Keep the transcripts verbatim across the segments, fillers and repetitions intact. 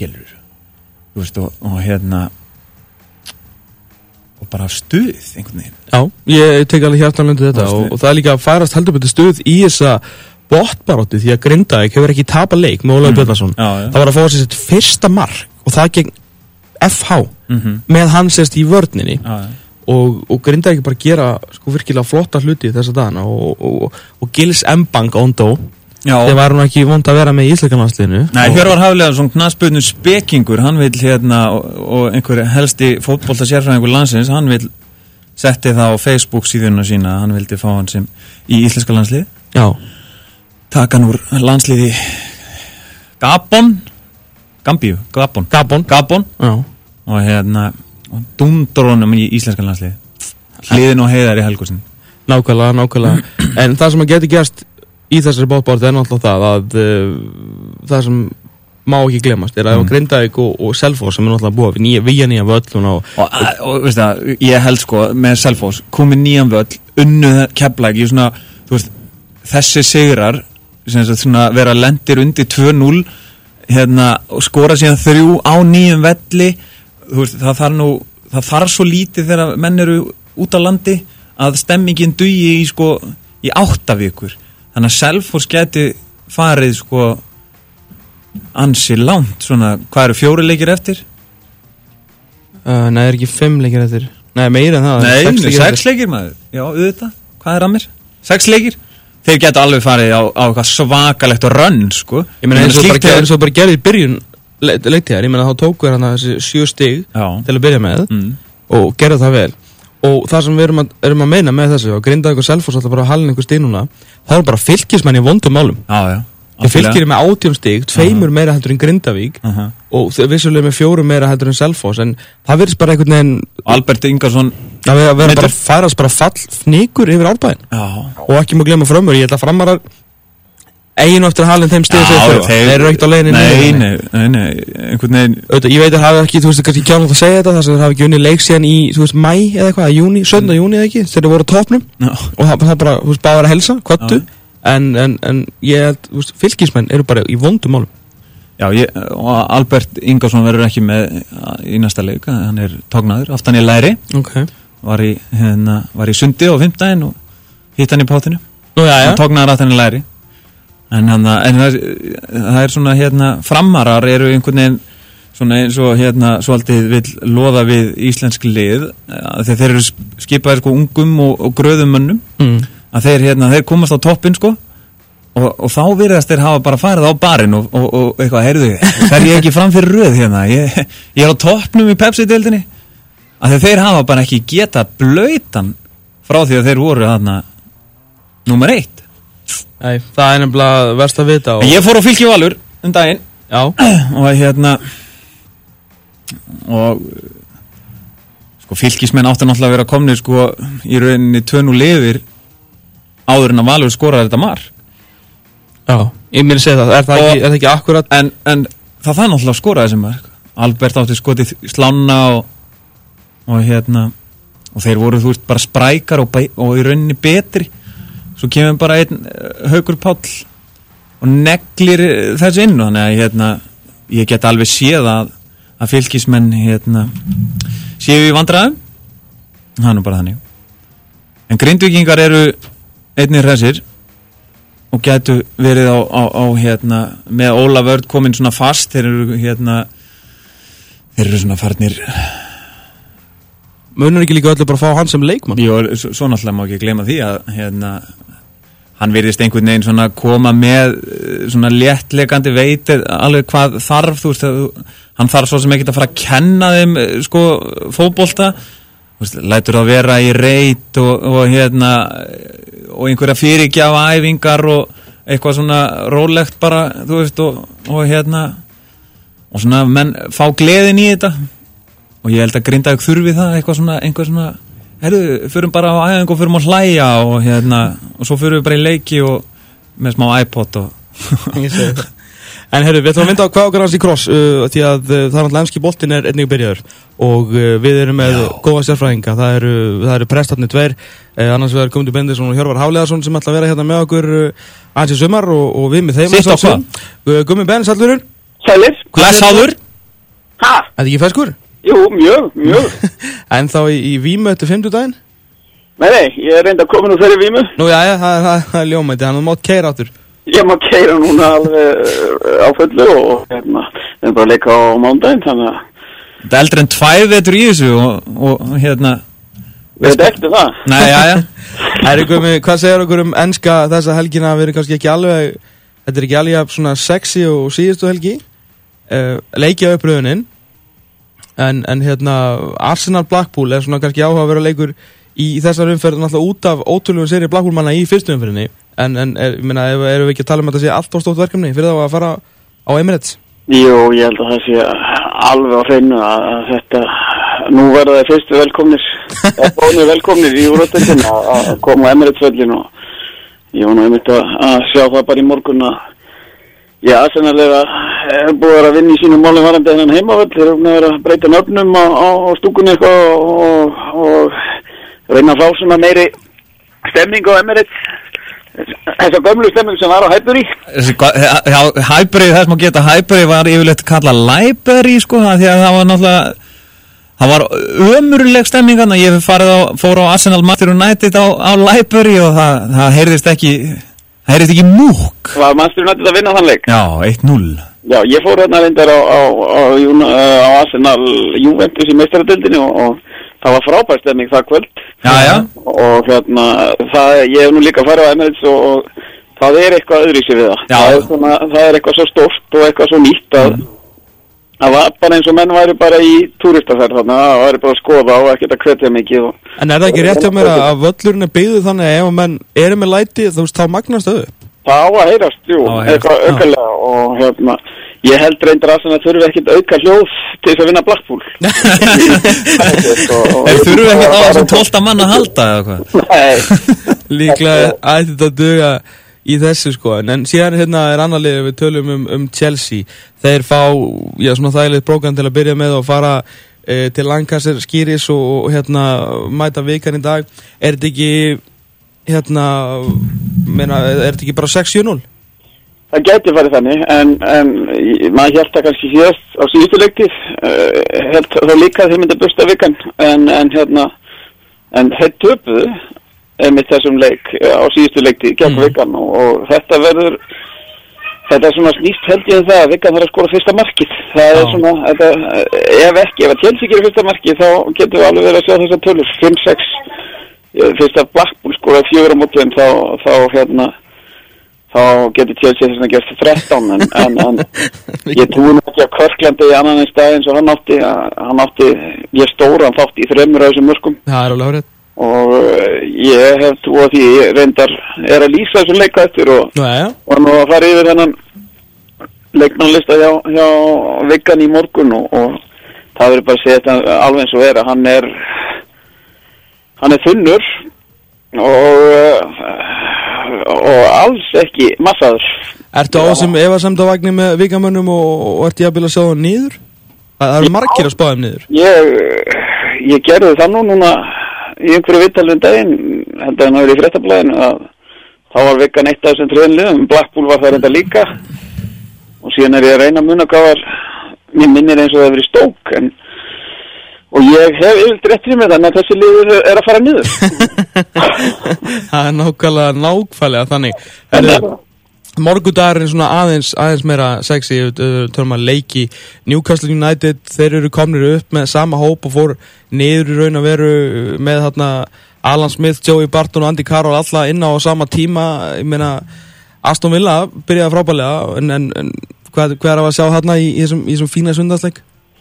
skilur þú veist og, og hérna og bara stuð einhvern veginn. Já, ég tek alveg hjartanlega undir þetta og, og það er líka að færast heldur betur stuð í þessa botbaróttu því að Grindavík hefur ekki tapað leik með Ólafur mm. Bjarnason. Það var að fá sér sitt fyrsta mark og það gegn F H mm-hmm. með hann sérst í vörninni já, já. og, og Grindavík bara gera sko virkilega flotta hluti þessa dagana og, og, og Gils Mbang Ondo þeir var nú ekki vond að vera með í Íslandsliðinu. Nei, Hjörvar Hafliðason knattspyrnu spekingur, hann vil hérna og, og einhver helsti fótbolta sérfræðingur landsins, hann vil setti það á Facebook síðuna sína, hann vildi fá hann sem í íslenska landslið. Já. Taka hann úr landsliði Gabon Gambíu, Gabon Gabon, Gabon. Já. Og hérna dundrónum í íslenska landslið. Hliðin og Heiðar í Helgursin. Nákvæmlega, nákvæmlega. En það sem að geti gerst í þessari bóttbáratu er náttúrulega það að uh, það sem má ekki glemast er að mm. Grindavík og, og Selfoss sem er náttúrulega búið við nýja, við nýjan völl og, og, og, og veist það, ég held sko með Selfoss komið nýjan völl, unnu Keflavík í svona, þú veist, þessi sigrar sem svona vera lendir undir tvö núll hérna og skora síðan þrjú á nýjum velli, þú veist, það þarf nú það þarf svo lítið þegar menn eru út á landi að stemmingin dugi í sko í átta vikur. Þannig að Selfoss geti farið sko ansi langt svona, hvað eru fjóri leikir eftir? Uh, nei, er ekki fimm leikir eftir. Nei, meira en það. Nei, sex leikir, sex leikir maður. Já, auðvitað. Hvað er að mér? Sex leikir? Þeir geta alveg farið á, á eitthvað svakalegt og rönn, sko. Ég meina eins og bara, er... bara gerði í byrjun le leiktíðar, ég meina þá tóku þér hann þessi sjö stig Já. Til að byrja með mm. og gerði það vel. Og það sem við erum að, erum að meina með þessu og Grindavík og Selfoss alltaf bara að halda einhver stig núna það er bara fylkismenn í vondum málum já, já, þeir fylkir með átján stig tveimur uh-huh. meira heldur en Grindavík uh-huh. og vissulega með fjórum meira heldur en Selfoss en það virðist bara einhvern veginn Albert Ingarsson að vera bara að færast bara fall fnikur yfir Árbæinn og ekki má glemma Frömmur, ég held að Framarar eiginu eftir að halda þeim stig sem þeir þeir eru ekkert á leiðinni nei, nei, nei, nei, einhvern veginn ég veit að hafa ekki, þú veist, kannski kjánulegt að segja þetta þess að þeir hafa ekki unni leik síðan í, þú veist, mæ eða eitthvað, júni, sjötta júni eða ekki þeir voru á topnum no. og það, það bara, þú veist, báðar að helsa, kvöttu no. en, en, en ég held, þú veist, fylkismenn eru bara í vondum málum Já, ég, og Albert Ingarsson verður ekki með í næsta leik, hann er tóknaður aftan í læri okay. var, í, hérna, var í sundi á fimmtudaginn og hitt hann í pátinu Nú, já, já. tóknaður aftan í læri En, hana, en það, það er svona hérna framarar eru einhvern veginn svona eins og hérna svolítið vill loða við íslensk lið þegar þeir eru skipaðir sko ungum og, og gröðum mönnum mm. að þeir hérna þeir komast á toppinn sko og, og þá virðast þeir hafa bara farið á barinn og, og, og eitthvað heyrðu fer ég ekki fram fyrir röð hérna ég, ég er á toppnum í Pepsi-deildinni að þeir hafa bara ekki geta blautan frá því að þeir voru þarna númer eitt Nei, það er nefnilega verst að vita og... Ég fór á Fylki Valur um daginn Já og hérna og sko fylkismenn áttu náttúrulega að vera komnir sko í rauninni tvö núll yfir áður en að Valur skoraði þetta mark Já, ég myndi segja það, er það, og, ekki, er það ekki akkurat en, en það það náttúrulega skoraði þessi mark Albert átti skotið slána og, og hérna og þeir voru þú veist bara sprækar og, og í rauninni betri Svo kemur bara einn uh, Haukur Páll og neglir þessu inn og þannig að hérna, ég get alveg séð að, að fylkismenn hérna, séu í vandræðum. Það er nú bara þannig. En Grindvíkingar eru einnig hressir og getu verið á, á, á hérna, með Óla Vörð komin svona fast. Þeir eru hérna, þeir eru svona farnir... Munar ekki líka öllu bara að fá hann sem leikmann? Jú, svo, svo náttúrulega má ekki gleyma því að hérna, hann virðist einhvern veginn svona koma með svona léttlegandi veit alveg hvað þarf, þú veist, að, hann þarf svo sem ekki að fara að kenna þeim sko fótbolta, þú veist, lætur það vera í reit og, og hérna og einhverja fyrirgjafa æfingar og eitthvað svona rólegt bara, þú veist, og, og hérna og svona menn fá gleðin í þetta. Og ég held að Grindavík þurfi það, eitthvað svona, einhver svona, herru, förum bara á æfingu og förum að hlæja og hérna, og svo förum við bara í leiki og með smá iPod og... Ég segi það. En herru, við ætlum að vinda á hvað okkar hans í kross, uh, því að uh, það er náttúrulega enski boltinn er einnig byrjaður og uh, við erum með Já. góða sérfræðinga, það eru, það eru prestarnir tveir, uh, annars vegar Guðmundur Benediktsson og Hjörvar Hafliðason sem ætla að vera hérna með okkur uh, aðeins í sumar og, og við með þeim. Sitt á hvað? Uh, Guðmundur Benediktsson, Sælir. Blessaður. Ha? Er það ekki feskur? Jú, mjög, mjög. En þá í, í vímu eftir fimmtudaginn? Nei, nei, ég er reynda komin úr þeirri vímu. Nú, já, já, það, það, það er ljómætti, hann mátt keira áttur. Ég má keira núna alveg á fullu og hérna, við erum bara að leika á mándaginn, þannig að... Það er eldri en tvær vetur í þessu og, og hérna... Við veit eftir það. Nei, já, já. Æri, hvað segir okkur um enska þessa helgina? Við erum kannski ekki alveg, þetta er ekki alveg svona sexy og síðustu helgi. Uh, leikja upp raunin. En, en hérna, Arsenal Blackpool er svona kannski áhuga að vera leikur í þessar umferðin alltaf út af ótrúlegum seri Blackpool manna í fyrstu umferðinni. En, en er, ég meina, erum við ekki að tala um að þetta sé allt of stórt verkefni fyrir þá að fara á Emirates? Jú, ég held að það sé alveg á hreinu að, að þetta, nú verða það fyrstu velkomnir, bónir velkomnir í úrvarsdeildinni að koma á Emirates-völlin og ég var nú einmitt að, að sjá það bara í morgun að já, Arsenal er að búið að vinna í sínum málum varandi þennan heimavöll, þeir eru að vera að breyta nöfnum á, á, á stúkunni eitthvað og, og, og reyna að fá svona meiri stemming á Emirates. Þessa gömlu stemming sem var á Highbury. Já, Highbury, þess maður geta Highbury var yfirleitt kallað Library sko, því að það var náttúrulega það var ömurleg stemming hann að ég farið á, fór á Arsenal Manchester United á, á Library og það, það heyrðist ekki það heyrðist ekki múk. Var Manchester United að vinna þann leik? Já, eitt núll. Já, ég fór hérna reyndar á, á, á, á Arsenal Juventus í meistaradeildinni og, og það var frábær stemming það kvöld. Já, já. Og hérna, það, ég hef nú líka farið á Emirates og, og það er eitthvað öðruvísi við það. Já. Það er, svona, það er eitthvað svo stórt og eitthvað svo nýtt að mm. það var bara eins og menn væri bara í túristaferð þarna, það væri bara að skoða og ekkert að hvetja mikið. Og, en er það ekki rétt hjá mér að völlurinn er byggðu þannig að ef menn eru með læti þú veist, þá magnast þau upp? Það á að heyrast, jú, eitthvað aukalega og hérna, ég held reyndar að það þurfi ekkert auka hljóð til þess að vinna Blackpool. Þeir þurfi ekkert á þessum tólfta mann að halda eða hvað? Nei. Líklega ætti þetta að duga í þessu sko, en síðan hérna er annar lið við tölum um, um Chelsea. Þeir fá, já, svona þægilegt prógram til að byrja með og fara e, til Lancaster skýris og, og hérna mæta vikan í dag. Er þetta ekki hérna, meina, er þetta ekki bara sex sjö núll? Það gæti farið þannig, en, en maður held það kannski síðast á síðustu leiktið, uh, held þá líka að þeir myndi að busta vikan, en, en hérna, en þeir töpuðu einmitt þessum leik á síðustu leiktið gegn mm. vikan og, og þetta verður, þetta er svona snýst held ég um það að vikan þarf að skora fyrsta markið. Það er svona, þetta, ef ekki, ef að Chelsea gerir fyrsta markið þá getur við alveg verið að sjá þessar tölur, fimm sex, fyrst að Blackpool skora fjögur á móti en þá, þá hérna, þá getur Chelsea þess að gera þrettán en, en, en ég trúi ekki að Kirkland í annan einn stað eins og hann átti hann átti, ég stóra hann þátt í þremur af þessum mörkum. Það er alveg hárið. Og uh, ég hef trúið því ég reyndar er að lýsa þessum leika eftir og, Næja. og nú að fara yfir þennan leikmannlista hjá, hjá Vikan í morgun og, og það verður bara að segja þetta alveg eins og er að hann er hann er þunnur og uh, og alls ekki massaður. Ertu á þessum efasemdavagni með vikamönnum og, og ertu jafnvel að sjá það niður? Það eru margir að spáða um niður. Ég, ég gerði það nú núna í einhverju viðtalið um daginn, held að það náður í fréttablaðinu að þá var Vikan eitt af þessum þriðin liðum, Blackpool var það reynda líka og síðan er ég að reyna að muna hvað var, mér minnir eins og það hefur verið Stoke en og ég hef yfirlt réttir með þannig að þessi liður er að fara niður. Það er nákvæmlega nákvæmlega þannig. Herðu, morgudagurinn svona aðeins, aðeins meira sexy, tölum að leiki Newcastle United, þeir eru komnir upp með sama hóp og fór niður í raun að veru með þarna Alan Smith, Joey Barton og Andy Carroll alla inn á sama tíma. Ég meina, Aston Villa byrjaði frábærlega en, en, en hvað, hvað er að sjá þarna í, í þessum fína sundagsleik?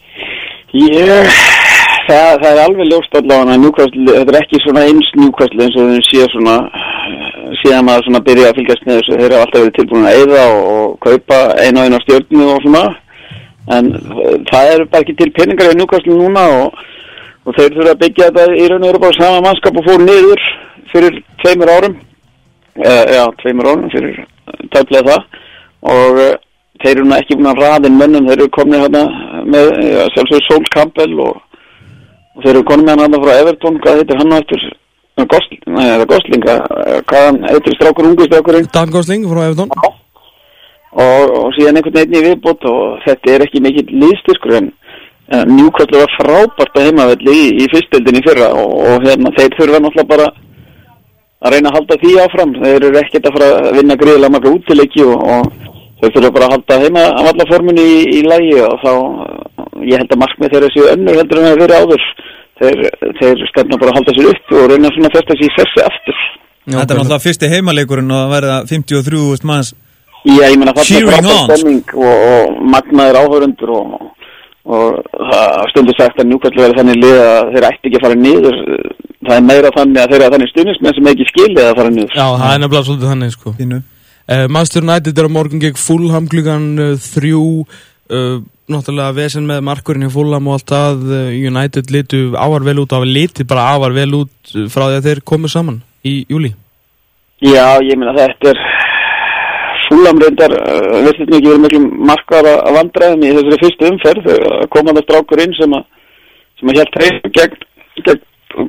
Ég... Það, það er alveg ljóst allavega að Newcastle, þetta er ekki svona eins Newcastle eins og þeim sé svona síðan maður svona byrja að fylgjast með þessu, þeir hafa alltaf verið tilbúin að eyða og, og kaupa eina og eina stjörnu og svona en það eru bara ekki til peningar í Newcastle núna og, og þeir þurfa að byggja þetta í raun og veru bara sama mannskap og fór niður fyrir tveimur árum uh, já, tveimur árum fyrir tæplega það og uh, þeir eru ekki búin að raðin mönnum, þeir eru komnið hérna með ja, sjálfsögur Sol Campbell og og þeir eru konum með hann frá Everton, hvað heitir hann eftir Gosling, nei það er Gosling hvað hann heitir strákur, ungu strákurinn Dan Gosling frá Everton og, og síðan einhvern veginn í viðbót og þetta er ekki mikill liðstyrkur en Newcastle var frábært á heimavelli í, í fyrstdeildinni fyrra og, og hérna, þeir þurfa náttúrulega bara að reyna að halda því áfram. Þeir eru ekkert að fara að vinna gríðilega marga útileiki og, og þeir þurfa bara að halda heima af alla forminu í, í lagi og þá, ég held að markmið þeirra séu önnur heldur en að vera áður. Þeir, þeir stefna bara að halda sér upp og reyna svona að festa sér í sessi aftur. Já, þetta er náttúrulega fyrsti heimaleikurinn og að verða fimmtíu og þrjú þúsund manns Já, ég meina það er frábær stemning og, og magnaðir áhorfendur og, og það stundur sagt að Newcastle verður þannig lið að þeir ætti ekki að fara niður. Það er meira þannig að þeir eru þannig stuðningsmenn sem ekki skilja að fara niður. Já, það er nefnilega svolítið þannig sko. Uh, Manchester United er á morgun gegn Fulham klukkan uh, þrjú uh, náttúrulega vesen með markurinn í Fulham og allt það. uh, United litu ávar vel út og hafa litið bara ávar vel út frá því að þeir komu saman í júli. Já, ég meina þetta er Fulham reyndar uh, veist þetta ekki verið miklu markar að vandræðum í þessari fyrstu umferð. uh, komandi strákur inn sem að sem að hélt hreinu gegn gegn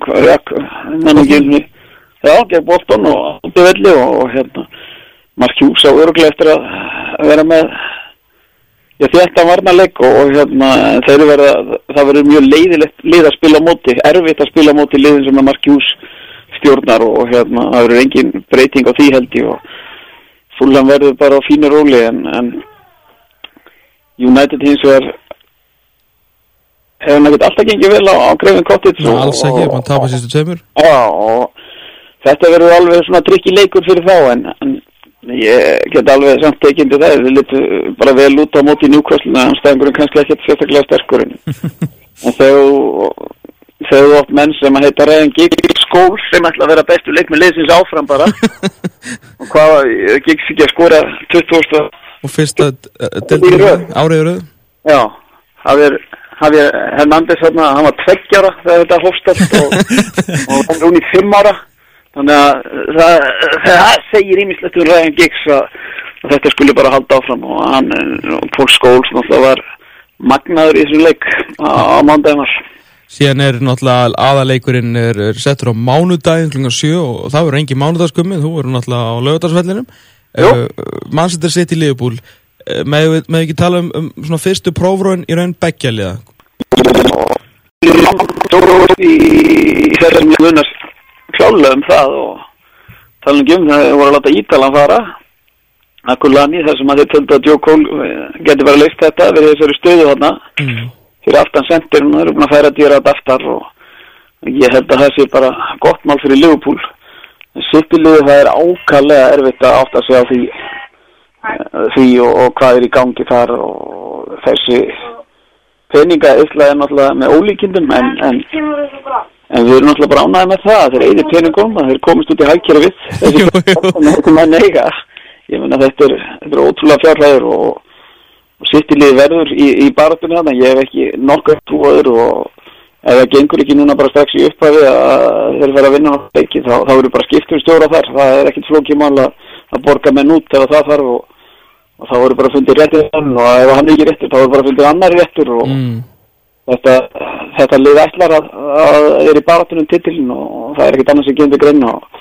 gegn já, gegn Bolton og allt í velli og, og hérna Mark Hughes á örugglega eftir að vera með já, þetta varnarleik og, og hérna þeir verða, það verður mjög leiðilegt lið að spila á móti, erfitt að spila á móti liðin sem að Mark Hughes stjórnar og, og hérna það verður engin breyting á því held ég og Fulham verður bara á fínu róli en, en United hins vegar hefur hann ekkert alltaf gengið vel á, á Craven Cottage Ná, alls ekki, mann tapar sístu tveimur Já, og þetta verður alveg svona trikki leikur fyrir þá en, en ég get alveg samt tekindi það þeir litu bara vel út á móti í Newcastle en stæðingurinn kannski ekkert sérstaklega sterkur en þegar þegar þú átt menn sem að heita Ryan Giggs skól sem ætla að vera bestu leikmenn liðsins áfram bara og hvað Giggs ekki að skora tuttugu og fyrsta uh, árið í röð Já, það er Javier Hernández hérna, hann var tveggjára þegar þetta hófst allt og, og hann er hún í fimm ára þannig að það, það segir ýmislegt um Ryan Giggs að, að þetta skulle bara halda áfram og hann og Paul Scholes náttúrulega var magnaður í þessum leik á, á mánudaginn Síðan er náttúrulega aðaleikurinn er, er settur á mánudaginn klukkan sjö og það verður engin mánudagskummið, þú verður náttúrulega á Laugardalsvellinum uh, Manchester City Liverpool uh, með við ekki tala um, um svona fyrstu prófróin í raun beggja liða í þessum guðnars klálega um það og tala um það voru að láta Ítalan fara Akulani þar sem að þeir töldu að Joe Cole geti bara leist þetta við þessari stöðu þarna mm. fyrir aftan sendir og þeir eru búin að færa dýra að aftar og ég held að það sé bara gott mál fyrir Liverpool City-liðið það er ákaflega erfitt að átta sig á því, því og, og hvað er í gangi þar og þessi peninga Ísla er náttúrulega með ólíkindum en, en, en við erum náttúrulega bara ánægði með það þeir eyðir peningum, þeir komist út í hagkerfi við þessi menn eiga ég meina þetta er, þetta er ótrúlega fjárhæður og, og City-liðið verður í, í baráttunni þarna, ég hef ekki nokkuð trúaður og ef það gengur ekki núna bara strax í upphafi að þeir fara að vinna á leiki þá, þá eru bara skiptum stjóra þar, það er ekkit flókið mál að, að borga menn út ef það þarf og og þá voru bara fundið réttir hann og ef hann ekki réttur þá voru bara fundið annar réttur og mm. þetta, þetta lið ætlar að, að er í baráttunum titilin og það er ekkert annars sem kemur til greina og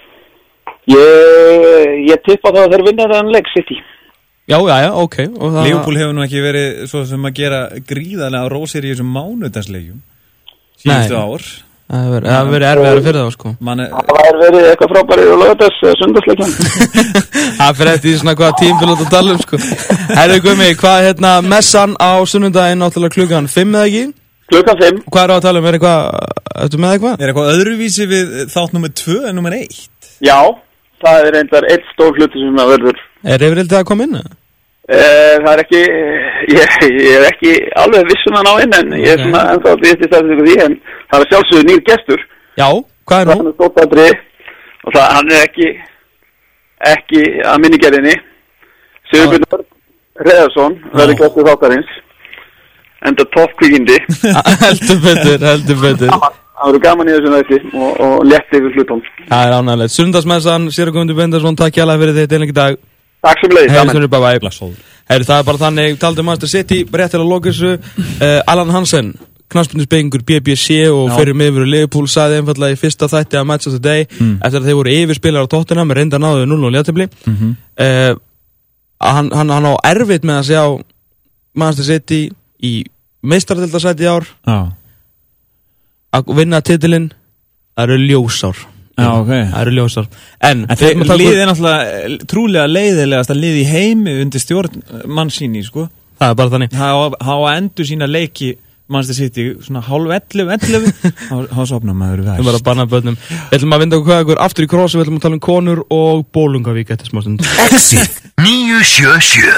ég, ég tippa það að þeir vinna þennan leik City Já, já, já, ok Liverpool hefur nú ekki verið svo sem að gera gríðarlega rósir í þessum mánudagsleikjum síðustu ár Það hefur verið erfiðar fyrir það sko Man, Það hefur verið eitthvað frábærið og lögðast sundarsleikjum Það fyrir eftir svona hvaða tím fyrir að tala um sko Herðu Guðmi, hvað hérna messan á sunnundaginn náttúrulega klukkan fimm eða ekki? Klukkan fimm Hvað er á að tala um? Er eitthvað, ertu með eitthvað? Er eitthvað öðruvísi við þátt nummer tvö en nummer eitt? Já, það er reyndar eitt stór hluti sem það verður Er yfirildið að koma inn? Uh, það er ekki ég, ég er ekki alveg vissun að ná inn en ég er svona ennþá að viðst í stafnum því en það er sjálfsögur nýr gestur Já, hvað er nú? Það er stóttadri og það, hann er ekki ekki að minnigerðinni Sigurbjörn Reðarsson verður gestur þáttarins enda toppkvíkindi Heldur betur, heldur betur Það verður gaman í þessu nætti og, og létti yfir hlutum Það er ánægilegt Sundagsmessan, Sigurður Guðmundur Benediktsson, takk hjá fyrir þitt einlega í dag Takk sem leiðis, saman. Heyri, það er bara þannig, taldi Manchester City, rétt til að loka þessu. Uh, Alan Hansen, knattspyrnuspekingur B B C og fyrir miðvörður Liverpool, sagði einfallega í fyrsta þætti að Match of the Day, mm. eftir að þeir voru yfirspilar á Tottenham, reynda náðu núll núll jafntefli. Mm -hmm. uh, hann, hann, hann á erfitt með að sjá Manchester City í meistaradeildarsæti í ár Já. Að vinna titilinn, það eru ljósár. Já, ok. Það eru ljósár. En, en þeir liðið er náttúrulega trúlega leiðilegast að liði í heimi undir stjórn mann síni, sko. Það er bara þannig. Það á að endur sína leiki Manchester City svona hálf ellefu, ellefu þá sopnar maður verst. Við bara banna börnum. Við ætlum að vinda okkur hvað aftur í krossu, við ætlum að tala um konur og Bolungavík eftir smá stund. Exit níu sjö sjö.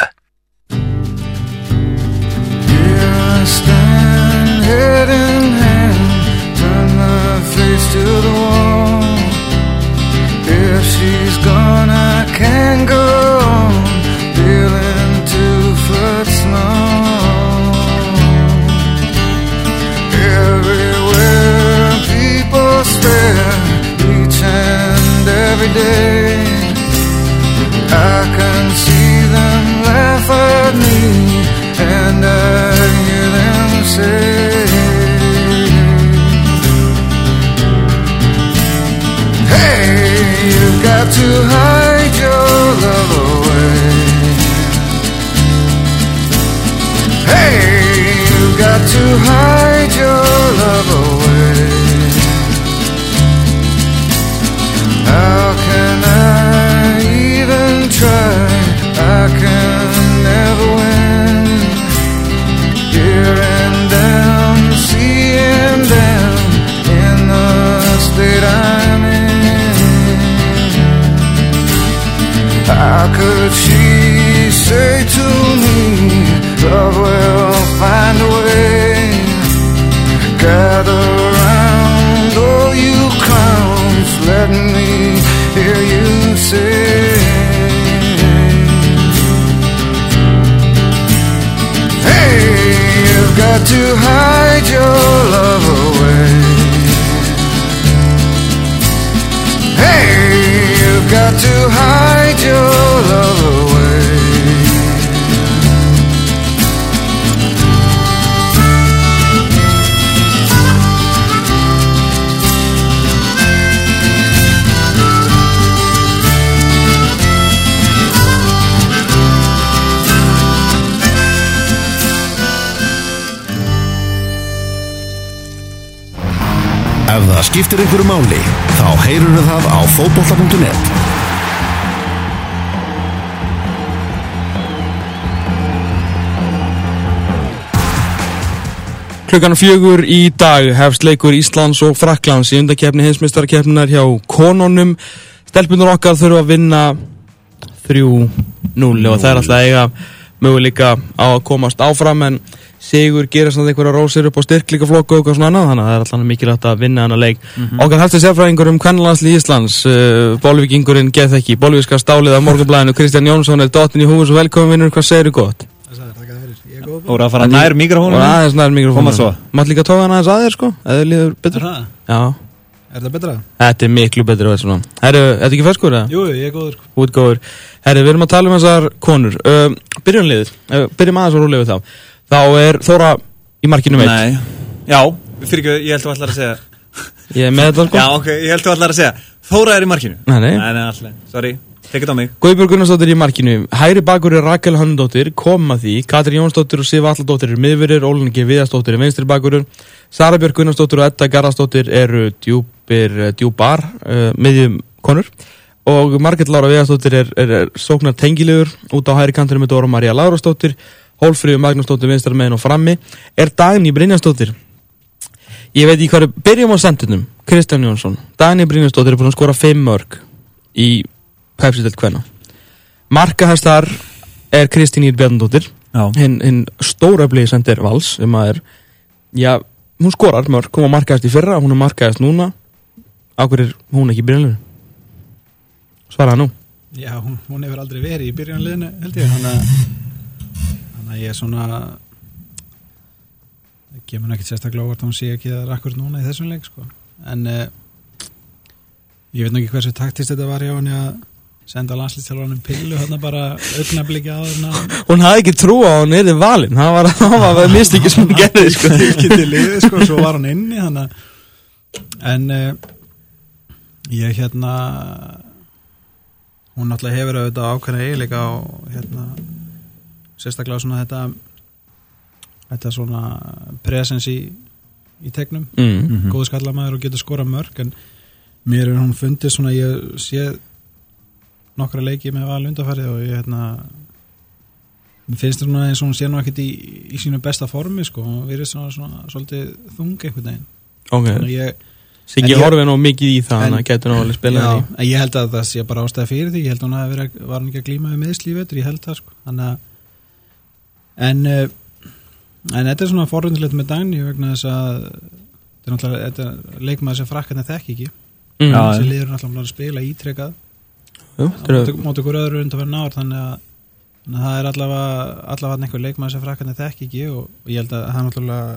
Here I stand, head in hand, turn my face to the wall. If she's gone, I can't go on, feeling two foot small. Everywhere people stare, each and every day, I can see them laugh at me, and I hear them say, you've got to hide your love away. Hey, you've got to hide your love away. How can I even try? I can never win. Here and down, seeing them in the state I'm in. How could she say to me, love will find a way? Gather round, oh you clowns, let me hear you say, hey, you've got to hide your love away. Hey, you've got to hide your love away. Ef það skiptir einhverju máli, þá heyrðu það á fótbolta punktur net. Klukkan fjögur í dag hefst leikur Íslands og Frakklands í undankeppni heimsmeistarakeppninnar hjá konunum. Stelpunur okkar þurfa að vinna þrjú núll og það er alltaf eiga möguleika á að komast áfram, en sigur gerir svona einhverja rósir upp á styrkleikaflokku og eitthvað svona annað, þannig að það er alltaf mikilvægt að vinna hana leik. Mm-hmm. Okkar helsti sérfræðingur um kvennalandslið Íslands, uh, Bolvíkingurinn geð ekki, bolvíska stálið af Morgunblaðinu, Kristján Jónsson er dottinn í hús og velkomin vinnur, hvað segirðu gott? Og að fara nær mikrofónum? Og aðeins nær mikrofónum. Koma svo. Mátt líka tóka hann aðeins að þér, sko, eða líður betur? Er það? Já. Er það betra? Þetta er miklu betur að svona. Herru, er þetta ekki ferskur, eða? Jú, ég er góður. Þú ert góður. Herru, við erum að tala um þessar konur. Uh, byrjum liðið. Uh, byrjum aðeins og rólega við þá. Þá er Þóra í markinu meitt. Nei. Já, fyrir ekki, ég held þú allar að segja. Ég er með þetta, sko. Já, ok, ég held þú allar að segja. Þóra er í markinu. Nei, nei. Nei, nei, allir. Sorry. Tekið á mig. Guðbjörg Gunnarsdóttir í markinu. Hægri bakur er Rakel Hönnudóttir, koma því. Katrín Jónsdóttir og Sif Alladóttir eru miðverðir, Ólína G. Viðarsdóttir er vinstri bakurinn. Sara Björk Gunnarsdóttir og Edda Garðarsdóttir eru djúpir, djúpar, uh, miðjum konur. Og Margrét Lára Viðarsdóttir er, er, er sóknar tengilegur út á hægri kantinu með Dóra María Lárusdóttir. Hólfríður Magnúsdóttir vinstra megin og frammi. Er Dagný Brynjarsdóttir. Ég veit ekki hvað er, byrjum á sendinum. Kristján Jónsson. Dagný Brynjarsdóttir er búin að skora fimm mörg í Pepsi-deild kvenna. Markahæstar er Kristín Ýr Bjarnadóttir, hinn hin stóröfligi sendir Vals, um að er, já, hún skorar mörg, hún var markahæst í fyrra, hún er markahæst núna. Á hverju er hún ekki í byrjunliðinu? Svaraði nú. Já, hún, hún hefur aldrei verið í byrjunliðinu, held ég, þannig að þannig að ég er svona það kemur nú ekkert sérstaklega óvart að hún sé ekki það akkurat núna í þessum leik, sko. En uh, ég veit nú ekki hversu taktist þetta var hjá henni að senda landslýstjálfanum pillu hérna bara augnabliki á þarna. Hún hafði ekki trú á hún er í valin, það var það var mist ekki sem hún gerði, sko. Ekki til liði, sko, svo var hún inni, þannig að en uh, ég hérna hún náttúrulega hefur auðvitað ákveðna eiginleika og hérna sérstaklega svona þetta þetta svona presens í, í tegnum mm. mm-hmm. góð skallamæður og getur skora mörg en mér er hún fundið svona ég sé nokkra leiki með Val undanfarið og ég hérna mér finnst það svona eins og hún sé nú ekkert í, í sínu besta formi sko og við erum svona, svona svolítið þung einhvern veginn okay. ég Siggi horfið nú mikið í það en, en getur nú alveg spilað já, en ég held að það sé bara ástæða fyrir því ég held að hún hafi verið, var hún ekki að glíma við meiðsli í vetur, ég held það sko þannig að en, en þetta er svona forrundilegt með Dagný vegna þess að þetta er náttúrulega þetta er leikmaður sem frakkarnir þekki ekki mm. sem liður náttúrulega að spila ítrekað móti ykkur öðru undan verið náður þannig að, þannig að það er allavega allavega einhver leikmaður sem frakkarnir þekki ekki og, og ég held að það náttúrulega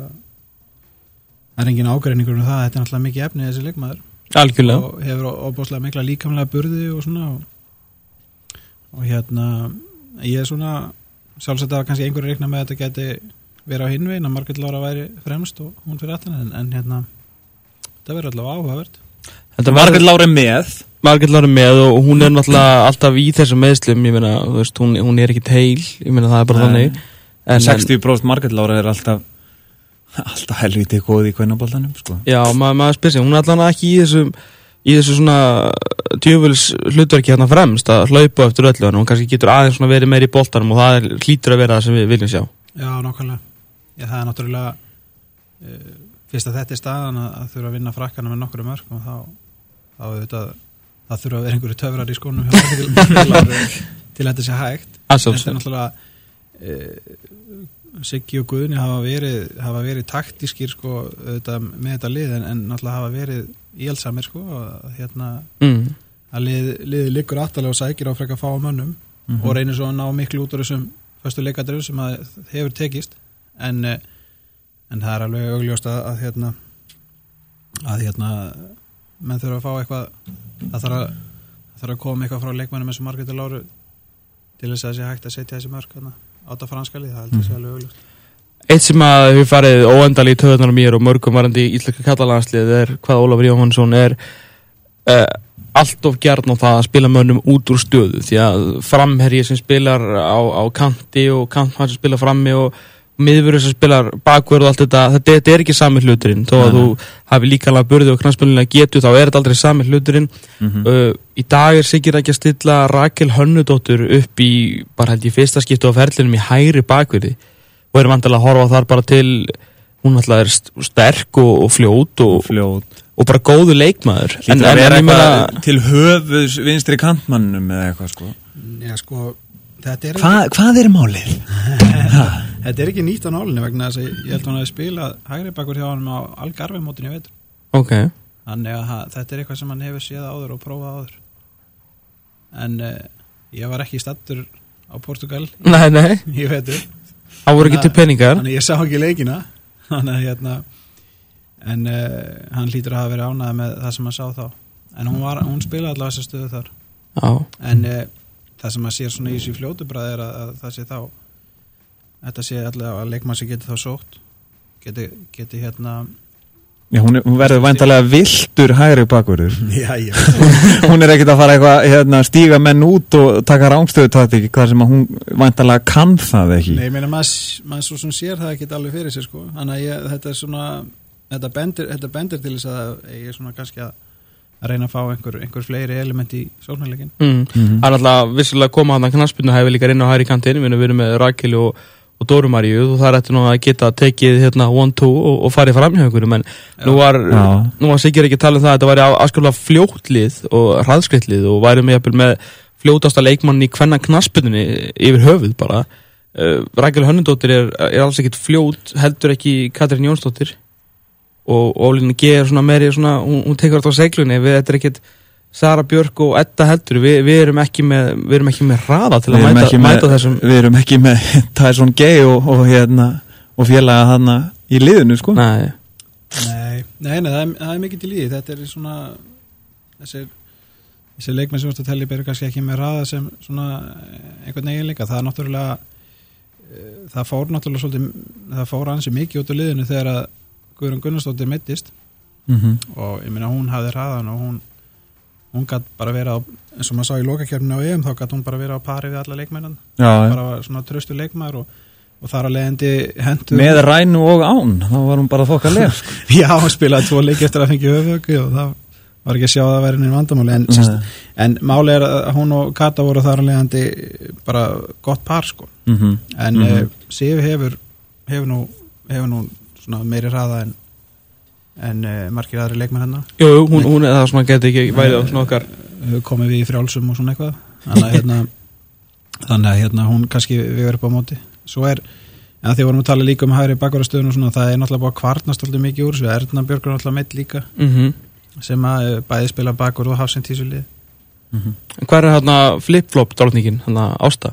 það er engin ágreiningur um það, þetta er náttúrulega mikið efni þessi leikmaður algjörlega og hefur óbúslega mikla líkamlega burði og svona og, og hérna ég er svona sjálfsagt að kannski einhverju reikna með að þetta geti verið á hinvegin að Margrét Lára væri fremst og hún fyrir aftan en, en hérna það verður allavega áhugavert Margrét Lára er með Margrét Lára er með og hún er náttúrulega alltaf í þessum meðslum ég meina, þú veist, hún, hún er ekki heil ég meina það er bara þannig sextíu prósent Margrét Lára er alltaf alltaf helviti góð í kvennaboltanum sko. Já, maður ma spyr sig, hún er allavega ekki í þessum í þessu svona djöfuls hlutverki hérna fremst að hlaupa eftir öllu en hún kannski getur aðeins svona verið meir í boltanum og það er, hlýtur að vera það sem við viljum sjá Já, nákvæmlega Já, það er náttúrulega uh, fyrst að þetta er staðan að, að þurfa að vinna frakkana með nokkru mörg og þá, þá auðvitað, það þurfa að vera einhverju töfrar í skónum til, til að þetta sé hægt Þetta er náttúrulega uh, Siggi og Guðni hafa verið, hafa verið taktískir sko, auðvitað, með þetta lið en, en náttúrulega hafa verið íhalsamir sko, og, hérna, mm. að lið, liði liggur aftalega og sækir á frekar fá mönnum mm-hmm. og reynir svo að ná miklu út úr þessum föstu leikadröfum sem að hefur tekist en, en það er alveg augljóst að, að hérna að hérna menn þurfa að fá eitthvað það þarf að, þarf að koma eitthvað frá leikmennum eins og Margréti Láru til þess að það sé hægt að setja þessi mörk hana átta franska lið, það heldur mm. sér alveg augljóst. Eitt sem að hefur farið óendali í töðunar mér og mörgum varandi í íslenska kallalandslið er hvað Ólafur Jóhannsson er uh, allt of gjarn á það að spila mönnum út úr stöðu því að framherji sem spilar á, á kanti og kantmann sem spilar frammi og miðvörður sem spilar bakvörð og allt þetta, þetta, þetta er ekki sami hluturinn þó að þú hafi líkanlega burði og knattspyrnulega getu þá er þetta aldrei sami hluturinn mm-hmm. uh, í dag er Siggi ekki að stilla Rakel Hönnudóttur upp í bara held ég fyrsta skiptu á ferlinum í hægri bakvörði og erum vantilega að horfa þar bara til hún alltaf er sterk og, og fljót og, fljót og bara góðu leikmaður en, en, en ég meina til höfuðs vinstri kantmannum eða eitthvað sko Já sko þetta er Hva, hvað er málið? Þetta er ekki nýtt á nálinu vegna þess að ég held að hann hafi spilað hægri bakur hjá hann á Algarve mótinu í vetur okay. Þannig að ha, þetta er eitthvað sem hann hefur séð áður og prófað áður en uh, ég var ekki stattur á Portugal Nei, nei Ég vetur Það voru ekki til peningar Þannig ég sá ekki leikina Þannig að hérna en uh, hann hlýtur að hafa verið ánægð með það sem hann sá þá en hún, var, hún spilaði allavega þessi stöðu þar Já En uh, það sem maður sér svona í þessu fljótubræð er að, að það sé þá þetta sé allavega að leikmann sem geti þá sótt geti, geti hérna Já, hún, hún verður væntalega viltur hægri bakvörður Já, já Hún er ekkert að fara eitthvað hérna, stíga menn út og taka rángstöðu taktík hvað sem að hún væntalega kann það ekki Nei, ég meina maður, maður svo sem sér það ekki alveg fyrir sér sko þannig að ég, þetta er svona þetta bendir, þetta bendir til þess að ég er svona kannski að að reyna að fá einhver, einhver fleiri element í sóknarleikin mm. mm-hmm. Það er alltaf vissilega að koma að knattspyrnu hefur líka reyna á hægri kantinn við erum með Rakel og, og Dóru Maríu og það er eftir nú að geta tekið hérna one two og, og farið fram hjá einhverjum en já. nú var, nú var Siggi ekki að tala um það að þetta væri afskaplega fljótlið og hraðskreitlið og væri með, með fljótasta leikmann í kvenna knattspyrnunni yfir höfuð bara uh, Rakel Hönnudóttir er, er alls ekkit fljót heldur ekki Katrín Jónsdóttir og Ólín G er svona meiri svona, hún, hún tekur alltaf seglunni við þetta er ekkert Sara Björk og Edda heldur við, við erum ekki með við erum ekki með hraða til að mæta, mæta þessum við erum ekki með Tyson Gay og, og hérna og félaga þarna í liðinu sko Nei Nei, nei, nei það, er, það er mikið til í þetta er svona þessir, þessir leikmenn sem þú veist að telli byrju kannski ekki með hraða sem svona einhvern veginn líka það er náttúrulega það fór náttúrulega svolítið það fór ansi mikið út á liðinu þegar að Guðrún Gunnarsdóttir meiddist mm-hmm. og ég meina hún hafði hraðan og hún hún gætt bara vera á, eins og maður sá í lokakjörninu á E M þá gætt hún bara vera á pari við alla leikmennan bara svona tröstu leikmaður og og þar að leiðandi hendur með rænu og án, þá var hún bara þokkaleg sko. Já, hún spilaði tvo leiki eftir að fengi höfuðhögg og það var ekki að sjá að það væri neinn vandamáli en, sérst, en máli er að hún og Kata voru þar að leiðandi bara gott par sko. mm-hmm. en mm-hmm. uh, Sif hefur hefur nú, hefur nú svona meiri hraða en, en uh, margir aðri leikmenn hennar Jú, hún, hún er það sem að geti ekki væri á svona okkar komið við í frjálsum og svona eitthvað þannig að hérna, þannig að hérna hún kannski við erum upp á móti svo er, en því vorum við að tala líka um hægri bakvarðastöðun og svona, það er náttúrulega bara kvarnast alltaf mikið úr þessu, Erna Björg er náttúrulega meitt líka mm-hmm. sem að bæði spila bakvarð og hafsend í þessu lið mm-hmm. En hvað er hérna flip-flop dálningin, hérna Ásta?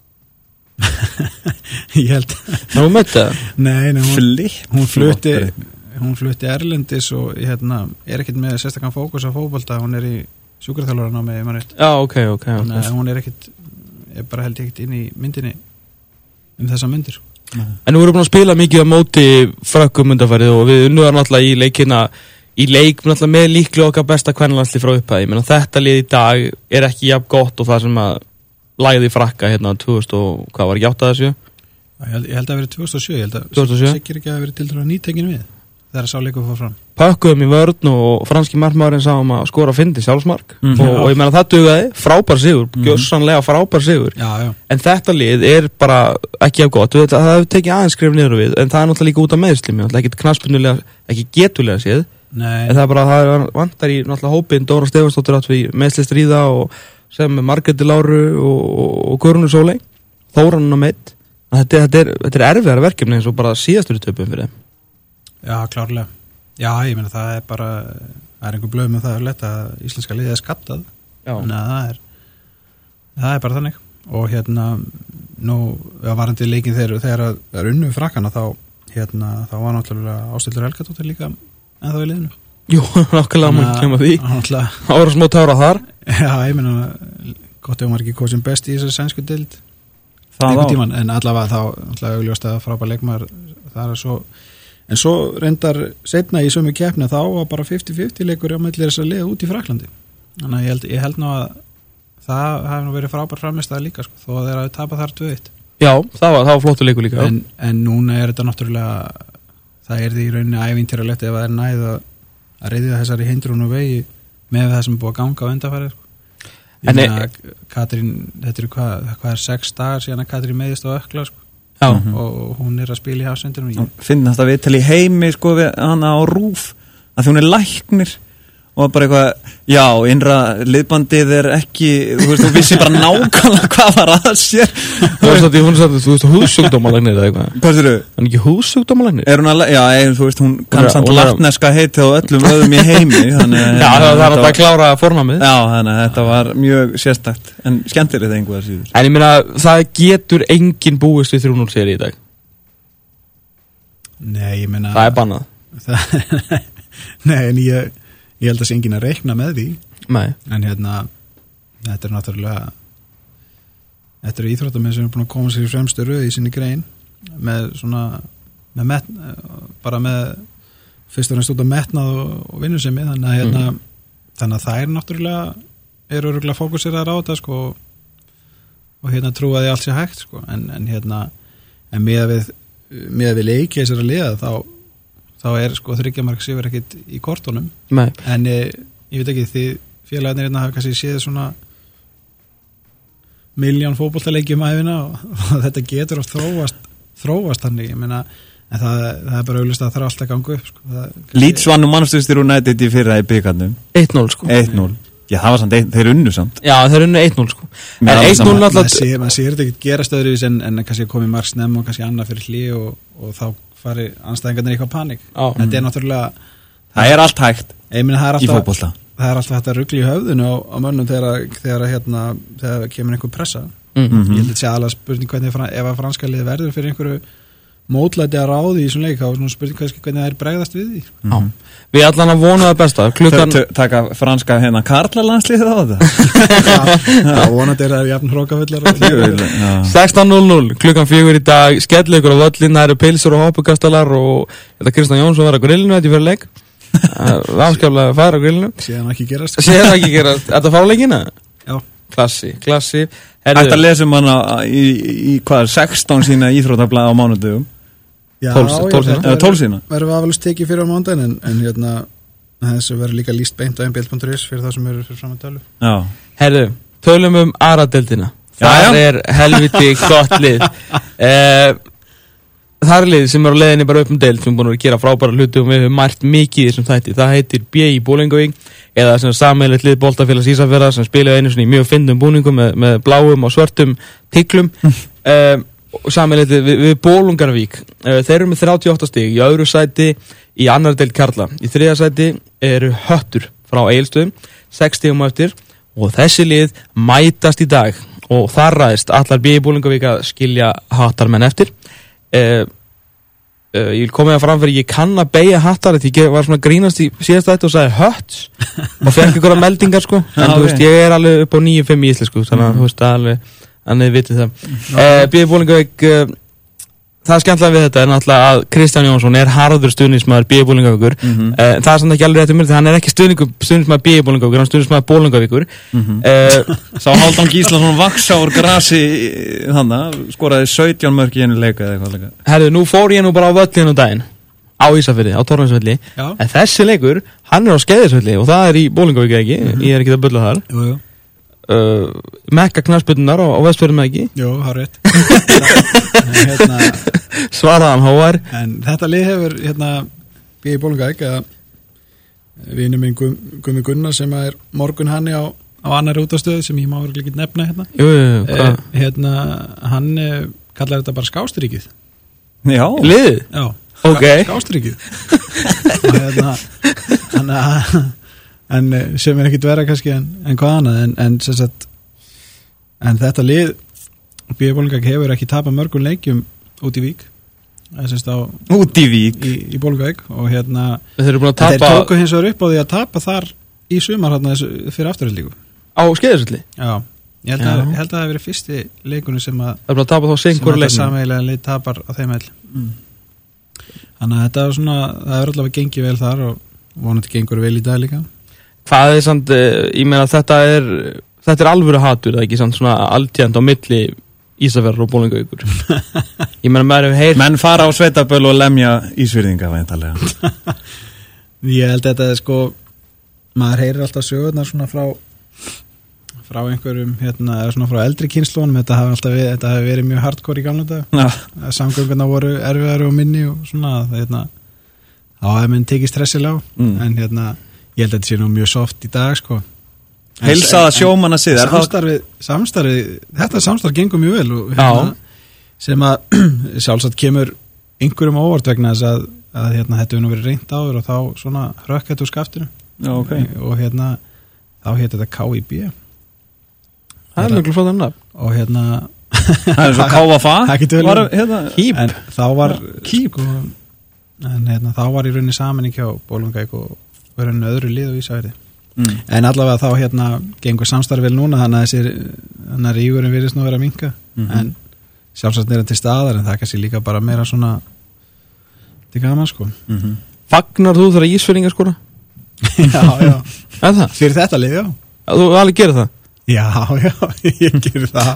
Ég held Það hún meitt það? Nei, nei, hún, Flip hún flutti hún flutti erlendis og hérna, er ekkert með sérstakann fókus á fótbolta, hún er í sjúkraþjálfara námi, ég man rétt Já, ok, ok, Þannig okay. að hún er ekkert, er bara held ég ekkert inn í myndinni um þessa myndir En nú erum við búin að spila mikið á móti frökkum undanfærið og við unnuðum náttúrulega í leikina í leik náttúrulega með líklega okkar besta kvennalandsli frá upphæði, menn þetta lið í dag er ekki jafn gott og það sem að lagði frakka hérna tvö þúsund og hvað var ekki átt að þessu? Ég held, ég held að það verið tvö þúsund og sjö, ég held að tvö þúsund og sjö? Sikkir ekki að verið til dæra nýtekin við þegar sá leikur fór fram Pökkuðum í vörn og franski markmaðurinn sá um að skora fyndi sjálfsmark mm-hmm. og, og ég meina það dugaði, frábær sigur mm-hmm. gjössanlega frábær sigur já, já. en þetta lið er bara ekki af gott það hefur tekið aðeins skrif niður við en það er náttúrulega líka út af meðslimi ekki knaspunulega, ekki getulega séð Nei. en það er bara það er vantar í náttúrulega hópin Dóra Stefansdóttir átt við meðslistríða og sem með Margréti Láru og, og, og Guðrúnu Sóley Þórann og meitt þetta, þetta er, þetta er erfiðara verkefni eins og bara síðastur í töpum fyrir þeim Já, klárlega Já, ég meina það er bara það er einhver blöð með það að leta að íslenska liðið er skattað þannig að það er það er bara þannig og hérna nú, já, varandi leikin þegar þegar það er unnu frakkana þá hérna, þá var náttúrulega Ástildur Helgadóttir líka en þá í liðinu Jú, nákvæmlega maður kemur því Það voru smá tára þar Já, ég meina gott ef hún var ekki kosin best í þessari sænsku deild það á tíman, en allavega þá allavega augljóst að frábær leikmaður það er svo en svo reyndar setna í sömu keppni þá var bara fimmtíu fimmtíu leikur á milli þess að liða út í Fraklandi þannig að ég held, ég held nú að það hefði nú verið frábær framistæða líka sko, þó að þeir hafi tapað þar tvö eitt Já, það var, það var flottu leikur líka en, en núna er þetta náttúrulega það er því í rauninni ævintýralegt ef það er næð að, að reyðja þessari hindrun og vegi með það sem er búið að ganga á undanfarið sko. Ég meina Katrín, þetta er hvað, hvað er sex dagar síðan að Katrín meiðist á ökla sko. Mm-hmm. og hún er að spila í hafsendunum finnast að við til í heimi sko við hana á Rúf að hún er læknir og bara eitthvað, já, innra liðbandið er ekki, þú veist, þú vissi bara nákvæmlega hvað var að sér Þú veist að hún sagði, þú veist, húðsjúkdómalagnir eða eitthvað Hvað sér þú? Hann ekki húðsjúkdómalagnir? Er hún að, já, ein, þú veist, hún kann samt latneska heiti á öllum öðum í heimi þannig, Já, það var það að klára formamið Já, þannig að þetta var mjög sérstakt en skemmtir þetta einhverja síður En ég meina, það getur enginn búist við þrjú núll séri í dag Nei, ég meina Það er bannað Nei, en ég Ég held að sé enginn að reikna með því Nei. En hérna þetta er náttúrulega þetta eru íþróttamenn sem er búin að koma sér í fremstu röð í sinni grein með svona með met, bara með fyrst og fremst út af metnað og, og vinnusemi þannig að hérna mm. þannig að það er náttúrulega eru öruglega fókuseraðar á þetta sko og hérna trúa því allt sé hægt sko en, en hérna en með við, með við leiki þessara liða þá þá er sko þryggjamark sigur ekkit í kortunum Nei. en e, ég veit ekki því félagarnir hérna hafa kannski séð svona miljón fótboltaleiki um æfina og, og þetta getur oft þróast þróast þannig, ég meina en það, það er bara auðvitað að það þarf alltaf að ganga upp sko. Leeds vann og mannstöðstir úr nættið í fyrra í byggarnum eitt núll sko eitt núll Já, það var samt, ein, þeir unnu samt Já, þeir unnu eitt núll sko En eitt núll náttúrulega maður sér þetta ekki gerast öðruvis en, en kannski komið marg snemm og kannski annað fyrir hlý og, og þá fari anstæðingarnir eitthvað panik ah, þetta er náttúrulega það er allt hægt meina, það er alltaf, í fótbolta það er alltaf þetta rugli í höfðinu á, á mönnum þegar, þegar, hérna, þegar kemur einhver pressa mm-hmm. ég held að sé alveg spurning hvernig ef að franska liði verður fyrir einhverju mótlæti að ráði í svona leik og svona spurning kannski hvernig það er bregðast við því mm. Við allan að vona það besta klukkan... Taka franska hérna karlalandsliðið á þetta Já, vonandi er það jafn hrókafullar sextán núll núll klukkan fjögur í dag skelleikur á völlin, það eru pilsur og hoppukastalar og þetta Kristján Jónsson var á grillinu þetta fyrir leik afskjálega færa á grillinu Séðan ekki gerast Séðan ekki gerast, þetta fá leikina? Já Klassi, klassi Ætti að lesa um hana í, í, í hvað, sextán sína íþróttablaði á mánudögum Já, tólf sína verður við afalust tekið fyrir á mándaginn en, en hérna þessu verður líka líst beint á m b l punktur is fyrir það sem eru fyrir fram að tölu Já Herðu, tölum um Aradeildina Það er helviti gott lið eh, Það er lið sem er á leiðinni bara upp um deild sem er búin að gera frábæra hluti og við höfum mært mikið í þessum þætti Það heitir B í Bolungarvík eða sem sameiginlegt lið Boltafélags Ísafjarðar sem spilaði einu svona í mjög fyndum búningum með, með bláum og svörtum tiklum eh, sameiginlegt við, við Bolungarvík eh, Þeir eru með þrjátíu og átta stig í öðru sæti í annar deild karla Í þriðja sæti eru Höttur frá Egilsstöðum sex stigum eftir og þessi lið mætast í dag og þar ræðist allar B í Bolungarvík að skilja hattarmenn eftir uh, uh, ég vil koma það fram fyrir ég kann að beigja hattar því ég var svona grínast í síðast þetta og sagði hött og fekk ykkur að meldingar sko en ja, þú veist ég er alveg upp á níu fimm í Ísli sko þannig að þú veist alveg annað vitið það uh, B í Bolungarvík uh, það er skemmtilega við þetta er náttúrulega að Kristján Jónsson er harður stuðningsmaður B í Bolungarvíkur mm -hmm. uh, það er samt ekki alveg rétt um mér hann er ekki stuðningsmaður B í Bolungarvíkur hann er stuðningsmaður Bolungarvíkur mm -hmm. uh, Sá Hálfdán Gíslason vaksa úr grasi þannig skoraði sautján mörk í einu leika eða eitthvað leika Herðu, nú fór ég nú bara á völlinu daginn á Ísafirði, á Torfansvelli en þessi leikur, hann er á Skeiðisvelli og það er í Bolungarvík ekki mm -hmm. ég er ekki að bulla þar jú, jú. Uh, Mekka knattspyrnunar á, á Vestfjörðum ekki Jú, har rétt hérna, Svaraðan hóar En þetta lið hefur hérna B í Bolungarvík að vinur minn Gum, Gummi Gunnar sem er morgun hanni á, á annar útastöð sem ég má verið ekki nefna hérna jú, jú, eh, hérna hann eh, kallar þetta bara Skástríkið Já, liðið? Já, okay. Skástríkið og hérna hann að en sem er ekkit vera kannski en, en hvað annað en, en, sagt, en þetta lið B í Bolungarvík hefur ekki tapað mörgum leikjum út í Vík á, út í Vík í, í Bolungarvík og hérna þeir, tapa... þeir tóku hins vegar upp á því að tapa þar í sumar hérna, fyrir afturhaldíku á Skeiðisvelli? Já, ég held, að, ég held að það hefur verið fyrsti leikunni sem að það er bara að tapa þá sengur leiknum sem að sameiginlega lið tapar á þeim heil mm. þannig að þetta er svona það er allavega gengið vel þar og vonandi gengur vel í dag líka Hvað er samt, ég meina þetta er þetta er alvöru hatur, það er ekki samt svona alltjænt á milli Ísafjarðar og Bolungarvíkur ég meina maður hefur heyrt menn fara á sveitaböll og lemja Ísfirðinga væntanlega ég held að þetta er sko maður heyrir alltaf sögurnar svona frá frá einhverjum hérna, eða svona frá eldri kynslónum þetta hafi alltaf verið, þetta hafi verið mjög hardcore í gamla dag ja. Samgönguna voru erfiðar og minni og svona það hérna þá hefði menn tekið stressilega á mm. en hérna ég held að þetta sé nú mjög soft í dag sko heilsaða sjómanna síð samstarfið, samstarfið þetta samstarf gengur mjög vel og hérna, sem að sjálfsagt kemur einhverjum óvart vegna þess að, að hérna, þetta hefur nú verið reynt áður og þá svona hrökk þetta úr skaftinu Já, okay. og hérna þá hétt þetta K I B það er mjög flott annað og hérna það er svo K V F var, hérna, en þá var sko, en hérna þá var í rauninni saminning hjá Bolungarvík og verður enn öðru lið á Ísafirði mm. en allavega þá hérna gengur samstarf vel núna þannig að þessir þannig að rígurinn virðist nú vera að minnka mm -hmm. en sjálfsagt er hann til staðar en það er kannski líka bara meira svona til gaman sko mm -hmm. Fagnar þú þegar Ísfirðingar skora? Já, já Er það? Fyrir þetta lið, já Þú alveg gerir það? Já, já, ég gerir það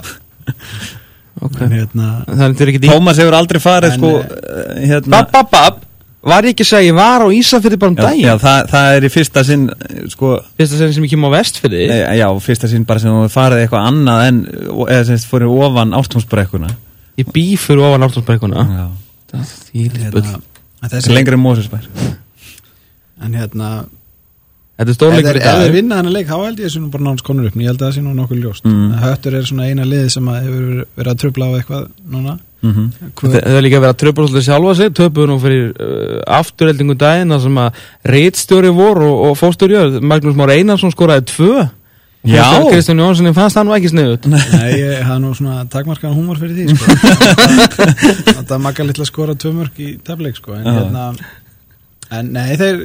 Ok en, hérna, Það er ekki dý Tómas hefur aldrei farið en, sko hérna Bab, bab, bab Var ég ekki að segja, ég var á Ísafirði bara um daginn? Já, það, það er í fyrsta sinn, sko... Fyrsta sinn sem ég kem á Vestfirði? Já, fyrsta sinn bara sem þú farið eitthvað annað en, eða sem þú fórir ofan Ártúnsbrekkuna. Ég bý fyrir ofan Ártúnsbrekkuna? Já. Það er þýrið bull. Það er lengri en Mosfellsbær. En hérna... Þetta er stórleikur í dag. Ef þeir vinna þennan leik, þá held ég að það sé nú bara nánast konur upp, en ég held að það sé nú nokkuð ljóst. Mm. Höttur er svona eina liði sem hefur verið að trufla á eitthvað núna. Mm -hmm. Það er líka verið að tröfla svolítið sjálfa sig töpuðu nú fyrir uh, afturheldingu daginn þar sem að reitstjóri vor og, og fórstjóri, Magnús Már Einarsson skoraði tvö Já Kristján Jónsson fannst hann nú ekki sniðut Nei, ég hafði nú svona takmarkan húmor fyrir því sko. Þetta makka litla skora tvö mörk í tefleik sko. en, hérna, en nei þeir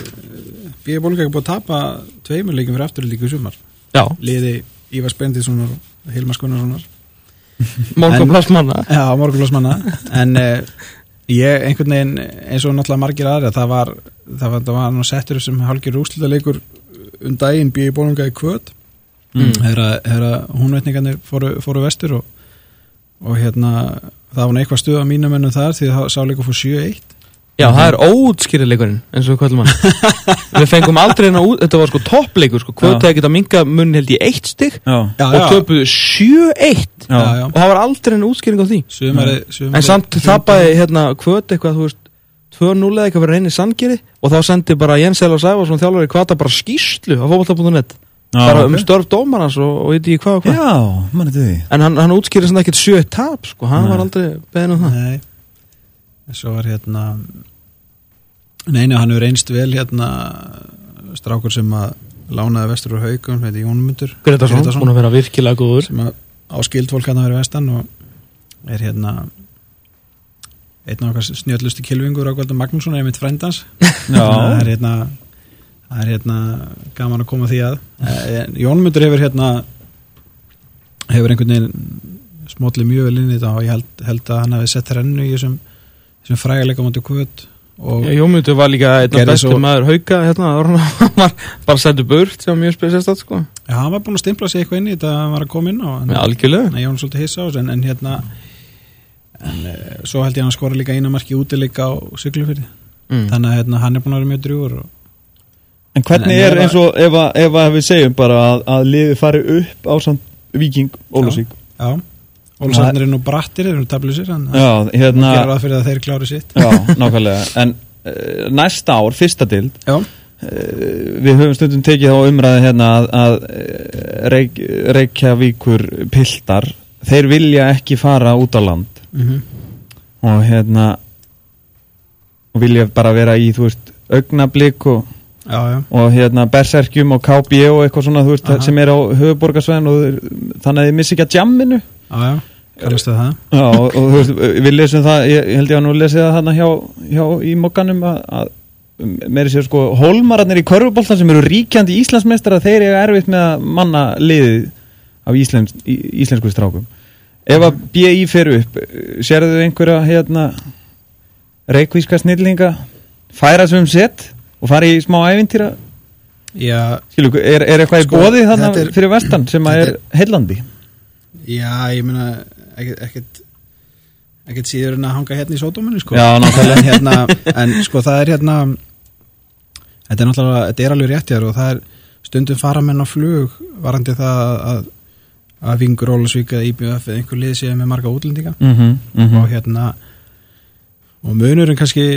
B í Bolungarvík búið að tapa tveimur leikum fyrir afturheldingu í sumar Já liði Ívars Bendissonar og Hilmar Gunnarssonar Morgunblaðsmanna Já, morgunblaðsmanna en uh, ég einhvern veginn eins og náttúrulega margir aðra það var, það var, það var nú settur sem hálfgerð úrslitaleikur um daginn B í Bolungarvík kvöt mm. þegar húnvetningarnir fóru, fóru vestur og, og hérna það var eitthvað stuð á mínum ennum þar því það sá líka fór sjö eitt. Já, það er óútskýrileikurinn eins og við kvöldum hann. Við fengum aldrei hérna út, þetta var sko toppleikur sko, kvöldið geta minga munn held í eitt stig já. og töpuðu sjö eitt og það var aldrei hérna útskýring á því. Sumari, sumari, en samt þappaði hérna kvöld eitthvað, þú veist, tvö núll eða eitthvað fyrir einu Sandgerði og þá sendi bara Jens Elvar Sævarsson þjálfari kvata bara skýrslu á fótbolta punktur net bara okay. um störf dómarans og, og eitthvað hvað og hvað. Já, mann þetta því. En hann, hann útskýrði svona ekkert sjö tap sko, hann Nei. var aldrei beðin um það. Nei. Svo var hérna neina, hann hefur reynst vel hérna strákur sem að lánaði vestur úr Haugum, heiti Jónmundur Gretarsson, búin að vera virkilega góður sem að áskild fólk hann að vera vestan og er hérna einn af okkar snjöldlusti kylfingur Rögnvaldur Magnússon er mitt frændans það er hérna það er hérna gaman að koma því að Jónmundur hefur hérna hefur einhvern veginn smótlið mjög vel inn í þetta og ég held, held að hann hefði sett rennu í þessum, þessum frægarleika á móti Kvöt. Jómundur var líka einn af bestu svo... maður Hauka hérna, hann var bara sendur burt sem mjög spesast átt sko. Já, hann var búin að stimpla sig eitthvað inn í þetta hann var að koma inn á en, ja, algjörlega en ég var svolítið hissa á þessu en, en hérna en e, svo held ég að hann skora líka einu marki útileika á Siglufirði mm. þannig að hérna, hann er búin að vera mjög drjúgur og... En hvernig en, en er eins og ef, að, ef að við segjum bara að, að liði fari upp á samt Víking Ólafsvík Já, já. Ólafsarnir er nú brattir, þeir eru tablusir en það hérna, gerir að fyrir að þeir klári sitt Já, nákvæmlega en uh, næsta ár, fyrsta dild uh, við höfum stundum tekið á umræði hérna að, að Reykj, Reykjavíkur piltar þeir vilja ekki fara út á land mm-hmm. og hérna og vilja bara vera í, þú veist, augnablik og, já, já. og hérna berserkjum og K B og eitthvað svona, þú veist, Aha. sem er á höfuborgarsvæðin og þannig að þið missi ekki að jamminu Já, já, kannast það Já, og, og þú veist, við lesum það ég held ég að nú lesið það þarna hjá, hjá í mokkanum að, að meiri sér sko, hólmararnir í körfubolta sem eru ríkjandi Íslandsmeistara, þeir eru erfitt með að manna liðið af íslensk, í, íslensku strákum ef að B I fer upp sérðu einhverja hérna reykvíska snillinga færa sem sett og fara í smá ævintýra Já Skilu, er, er eitthvað sko, í boði þarna er, fyrir vestan sem að er heillandi Já, ég meina ekkert ekkert ekkert síður en að hanga hérna í sódóminu sko. Já, náttúrulega en, hérna, en sko það er hérna þetta er náttúrulega, þetta er alveg rétt hér og það er stundum fara menn á flug varandi það að að Vingur Ólafsvík eða I B F eða einhver lið séu með marga útlendinga mm-hmm, mm-hmm. og hérna og munurinn kannski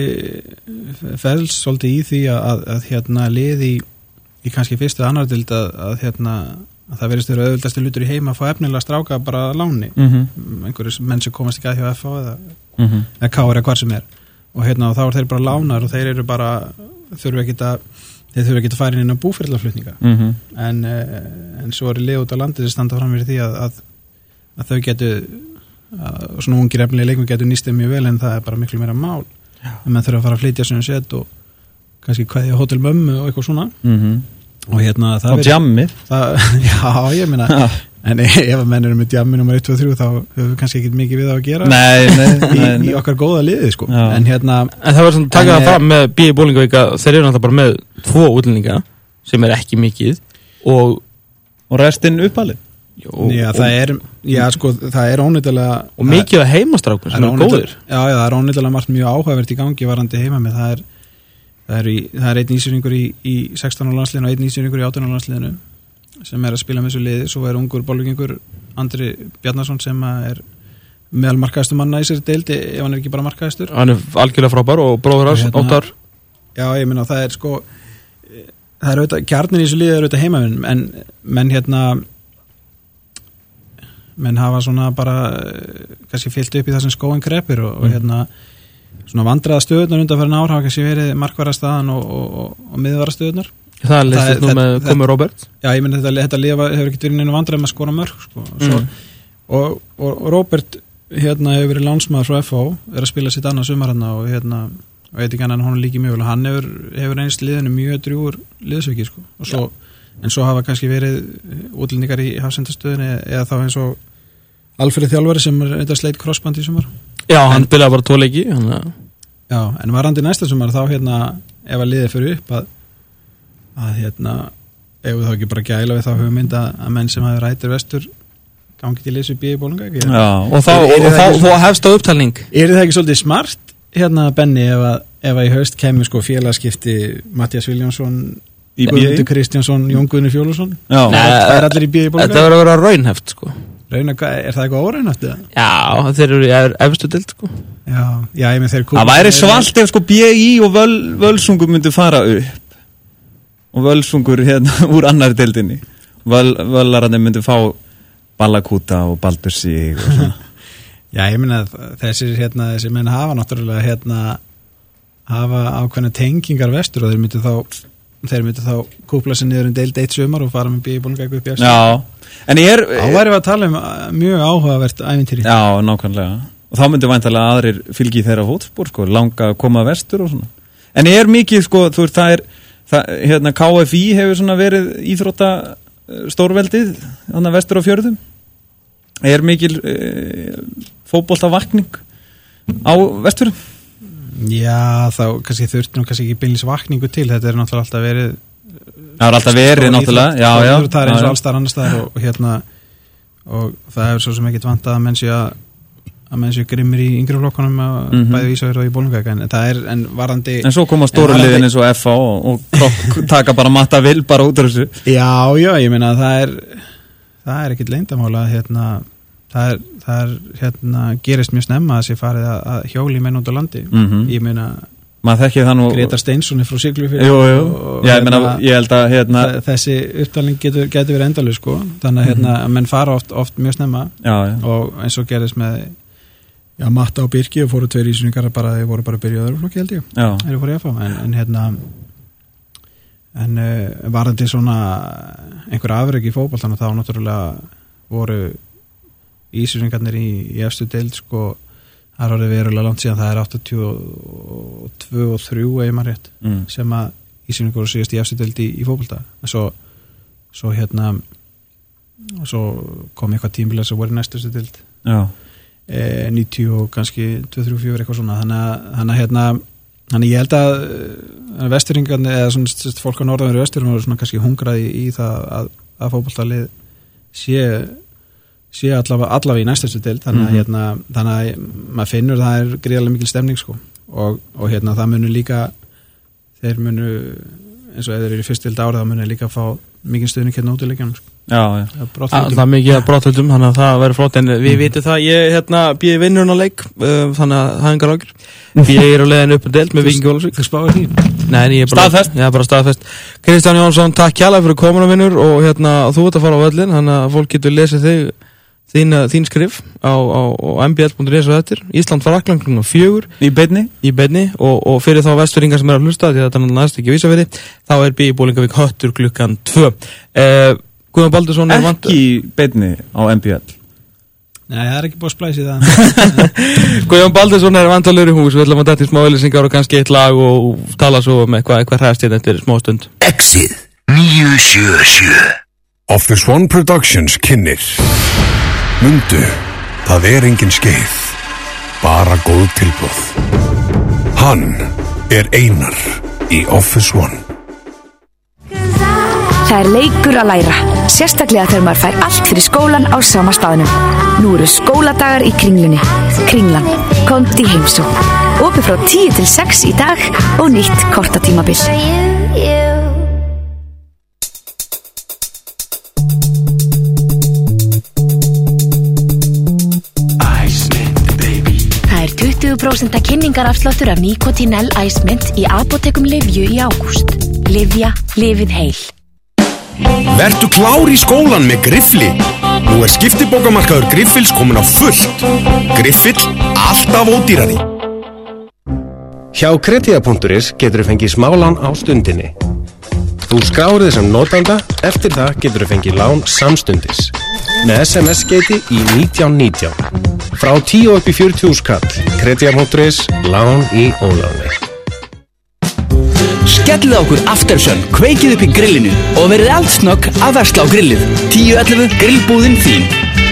felst svolítið í því að, að, að hérna lið í, í kannski fyrstu annar dild að, að hérna að það verðist þeirra auðvitaðstu hlutur í heima að fá efnilega stráka bara að láni mm-hmm. einhverjum menn sem komast ekki að hjá F H eða, mm-hmm. eða K R eða hvar sem er og hérna og þá er þeir bara lánar og þeir eru bara þurfa ekki að þeir þurfa ekki að fara inn á búferðlaflutninga mm-hmm. en, en svo er lið út á landi sem standa fram fyrir því að, að, að þau getu að, svona ungir efnilega leikum getu nýstið mjög vel en það er bara miklu meira mál en menn þurfa að fara að flytja sem sett og kannski hvaðja hótel mömmu og eitthvað svona mm-hmm. og hérna það og jammið já ég meina ja. en ef að menn eru með jammið nummer eitt, tvö, þrjú þá höfum við kannski ekki mikið við að gera nei, nei, nei, í, nei. í okkar góða liði sko já. en hérna en það var svona takað það fram með B I Bólingavík að þeir eru náttúrulega bara með tvo útlendinga sem er ekki mikið og, og restinn uppalið já það er já sko það er ónýttilega og mikið að heimastrákum sem eru góðir já já það er ónýttilega margt mjög áhugavert í gangi varandi heima með það er Það er, í, það er einn ísýringur í, í sextán ára landsliðinu og einn ísýringur í átján ára landsliðinu sem er að spila með þessu liði svo er ungur bolvíkingur Andri Bjarnason sem er meðal markaðistu manna í sér deildi ef hann er ekki bara markaðistur hann er algjörlega frábær og bróður hans hérna, áttar já ég minna það er sko það er auðvitað kjarnin í þessu liði er auðvitað heimavinn en menn hérna menn hafa svona bara kannski fyllt upp í það sem skóin krepir og, og hérna svona vandræða stöðunar undanfærin ár hafa kannski verið markvara staðan og, og, og, og miðvara stöðunar það er listið nú með Komi Róbert já ég menn þetta, þetta liða hefur ekki verið neina vandræðum að skora mörg sko. Svo, mm. og, og Róbert hérna hefur verið lánsmaður frá F H er að spila sitt annað sumar hérna og hérna og veit ekki hann en hún líki mjög vel hann hefur, hefur einst liðinu mjög drjúur liðsveiki sko. og svo, en svo hafa kannski verið útlendingar í hafsendastöðinu eða þá eins og Alfreð þjálfari sem er eitthvað sleitt crossband í sumar já, hann byrjaði bara tvo leiki hann... já, en varandi næsta sumar þá hérna ef að liðið fyrir upp að, að hérna ef þú þá ekki bara gæla við þá hugmynd að, að menn sem hafi rætur vestur gangi til þessu B í Bolungarvík. Já, og þá, og, og þá, þá hefst á upptalning. Er það ekki svolítið smart hérna Benni ef að, ef að í haust kemur sko félagskipti Matthías Viljánsson, Guðmundur Kristjánsson, Jón Guðni Fjólusson? Já. Nei, það er allir í B í Bolungarvík. Þetta verður að vera raunhæft sko. Rauna, er það eitthvað óraunhæft eða? Já, þeir eru í efstu deild sko. Já, já, ég með þeir kúpa. Það væri svalt ef sko B í og völ, Völsungur myndi fara upp og Völsungur hérna úr annari deildinni. Völ, völararnir myndi fá Ballakúta og Baldursík og svona. Já, ég minna að þessir hérna, þessi menn hafa náttúrulega hérna hafa ákveðna tengingar vestur og þeir myndi þá þeir myndi þá kúpla sig niður um deild eitt sumar og fara með B í Bolungarvík upp í eftir. Já, en ég er... Þá væri við að tala um mjög áhugavert ævintýri. Já, nákvæmlega. Og þá myndi væntanlega aðrir fylgi þeirra fótspor, sko, langa að koma vestur og svona. En ég er mikið, sko, þú veist, það er, það, hérna, K F I hefur svona verið íþrótta stórveldið, þannig að vestur á fjörðum. Er mikil e, fótboltavakning á vesturum? Já, þá kannski þurft nú kannski ekki beinlis vakningu til, þetta er náttúrulega alltaf verið það er alltaf verið náttúrulega já, já, það er eins og allstar annars staðar og, og hérna og það hefur svo sem ekkit vantað að menn sé að að menn sé grimmir í yngri flokkunum að mm-hmm. bæði Ísafjörð og í Bolungarvík en það er en varandi en svo koma stóru liðin eins og F A og, og krokk taka bara matta vil bara út af þessu já, já, ég meina að það er það er ekkit leyndamála hérna það er, það er hérna gerist mjög snemma að sé farið að, að hjóli menn út á landi mm-hmm. ég meina maður þekki það nú Gretar Steinsson frá Siglufirði jú, jú, já, ég meina ég held að hérna þessi upptalning getur, getur verið endalaus sko þannig að hérna mm-hmm. menn fara oft, oft mjög snemma já, já. og eins og gerist með já, Matta og Birki og fóru tveir ísningar bara, þeir voru bara að byrja á öðru flokki held ég þeir fóru í F A en, en hérna en uh, varandi svona einhver afrek í fótboltanum þá náttúrulega voru ísningarnir í, í efstu deild sko það er orðið verulega langt síðan það er áttatíu og tvö og þrjú ef maður rétt mm. sem að ísningar voru síðast í efstu deild í, í fótbolta en svo, svo hérna og svo kom eitthvað tímbilega sem voru í næstu deild já e, níutíu og kannski tvö, þrjú, fjögur eitthvað svona þannig að, þannig að hérna þannig ég held að vesturingarnir eða svona fólk á norðanverðu vesturum voru svona kannski hungraði í, í það að, að fótboltalið sé sé allavega, allavega í næstastu deild þannig að, mm-hmm. hérna, þannig að maður finnur það er gríðarlega mikil stemning sko og, og hérna það munu líka þeir munu eins og ef þeir eru í fyrst deild árið þá munu líka fá mikil stuðning hérna út í leikjanum sko. Já, já. Það, það er mikið að brothöldum þannig að það verður flott en við mm. vitum það ég hérna býði vinnurinn á leik uh, þannig að það er engar ágjur ég er á leiðin upp um deild með Víkingi Ólafsvík þú spáir því? Nei, ég er bara staðfest, ég er bara staðfest. Kristján Jónsson, takk kjærlega fyrir komuna vinnur og hérna þú ert að fara á völlin þannig að fólk getur lesið þig Þín, þín skrif á, á, á m b l punktur is og þetta Ísland Frakkland klukkan fjögur í beinni, í beinni og, og fyrir þá vestfirringar sem er að hlusta því að þetta er næst ekki vísa við þá er B í Bolungarvík höttur klukkan tvö eh, Guðjón Baldursson er vant ekki í beinni á m b l Nei, það er ekki búið að splæsi það Guðjón Baldursson er vantalur í hús við ætlum að dætti smá auðlýsingar og kannski eitt lag og tala svo um eitthvað eitthvað hræðst hérna eftir smá stund Exið níu sjö sjö Office One Productions kynnir Mundu, það er engin skeið, bara góð tilboð. Hann er Einar í Office One. Það er leikur að læra, sérstaklega þegar maður fær allt fyrir skólan á sama staðnum. Nú eru skóladagar í Kringlunni. Kringlan, komdu í heimsókn. Opið frá tíu til sex í dag og nýtt kortatímabil. tuttugu prósent kynningarafsláttur af Nicotinell Ice Mint í apótekum Lyfju í ágúst. Lyfja, lifið heil. Vertu klár í skólan með Griffli. Nú er skiptibókamarkaður Griffils komin á fullt. Griffill, alltaf ódýrari. Hjá Kretia punktur is getur þú fengið smálán á stundinni. Þú skráir þig sem notanda, eftir það getur þú fengið lán samstundis. Með S M S-skeyti í nítján nítján. Frá tíu upp í fjörutíu skall. Kretia punktur is, lán í óláni. Skellið okkur Aftersun, kveikið upp í grillinu og verið eldsnögg að versla á grillið. tíu ellefu grillbúðin þín.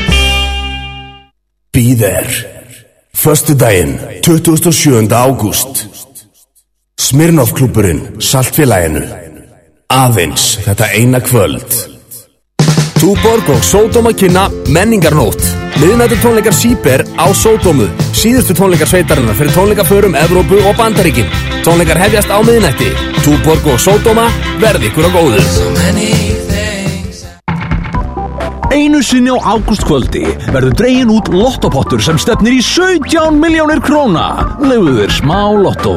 Be there. Föstudaginn, tuttugasta og sjöunda ágúst. Smirnoff klúbburinn, Saltfélaginu. Aðeins þetta eina kvöld. Túborg og Sódóma kynna menningarnótt. Miðnætur tónleikar Síber á Sódómu. Síðustu tónleikar sveitarinnar fyrir tónleikaförum Evrópu og Bandaríkin. Tónleikar hefjast á miðnætti. Túborg og Sódóma, verði ykkur á góðu. Einu sinni á ágústkvöldi verður dregin út lottopottur sem stefnir í sautján milljónir króna. Leyfðu þér smá lottó.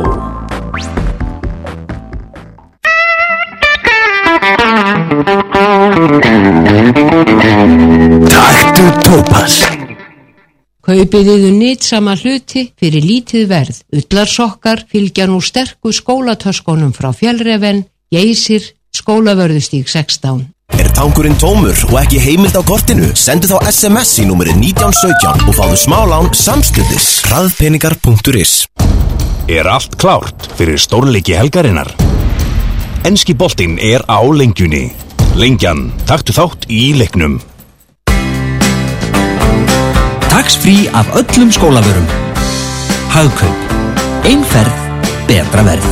Taktu Tópas. Kaupið yður nytsama hluti fyrir lítið verð. Ullarsokkar fylgja nú sterku skólatöskunum frá Fjellreven, Geysir, Skólavörðustíg sextán. Er tankurinn tómur og ekki heimild á kortinu? Sendu þá S M S í númerið nítján sautján og fáðu smálán samstundis. Hraðpeningar punktur is. Er allt klárt fyrir stórleiki helgarinnar? Enski boltinn er á lengjunni. Lengjan, taktu þátt í leiknum. Tax-free af öllum skólavörum. Hagkaup. Einferð, betra verð.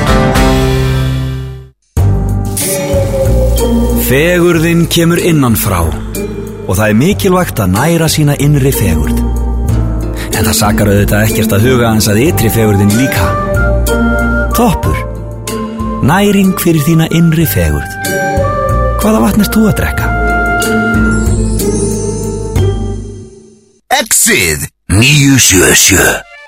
Fegurðin kemur innan frá og það er mikilvægt að næra sína innri fegurð. En það sakar auðvitað ekkert að huga hans að ytri fegurðin líka. Toppur. Næring fyrir þína innri fegurð. Hvaða vatn ert þú að drekka? Exið níu sjö sjö.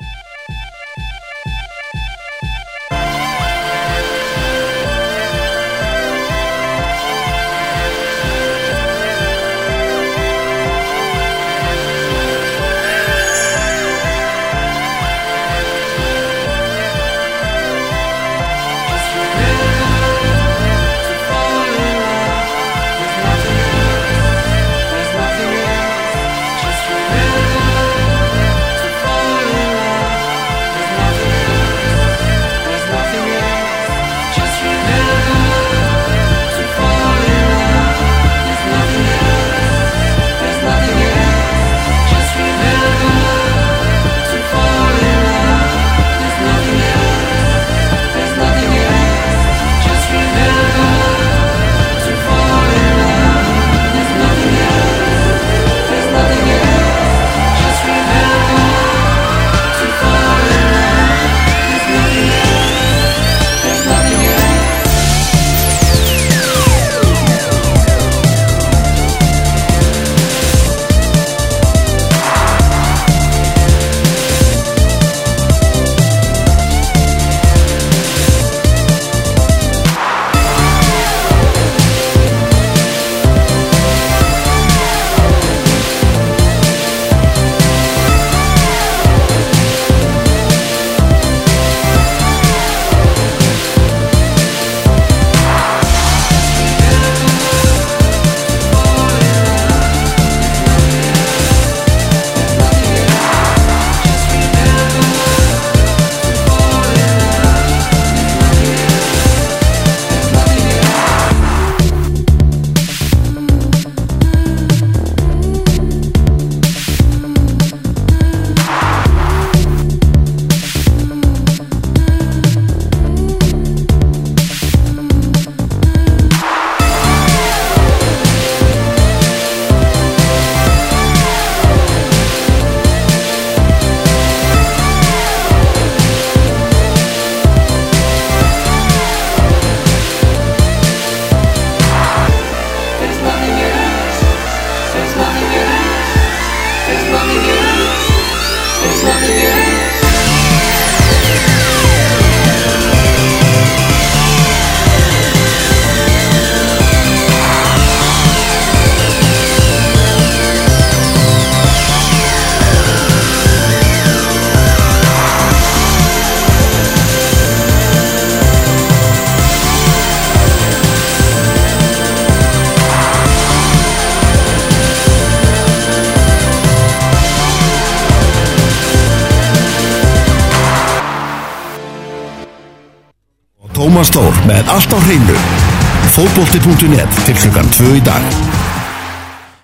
Tómas Þór með allt á hreinu. Fótbolti punktur net til klukkan tvö í dag.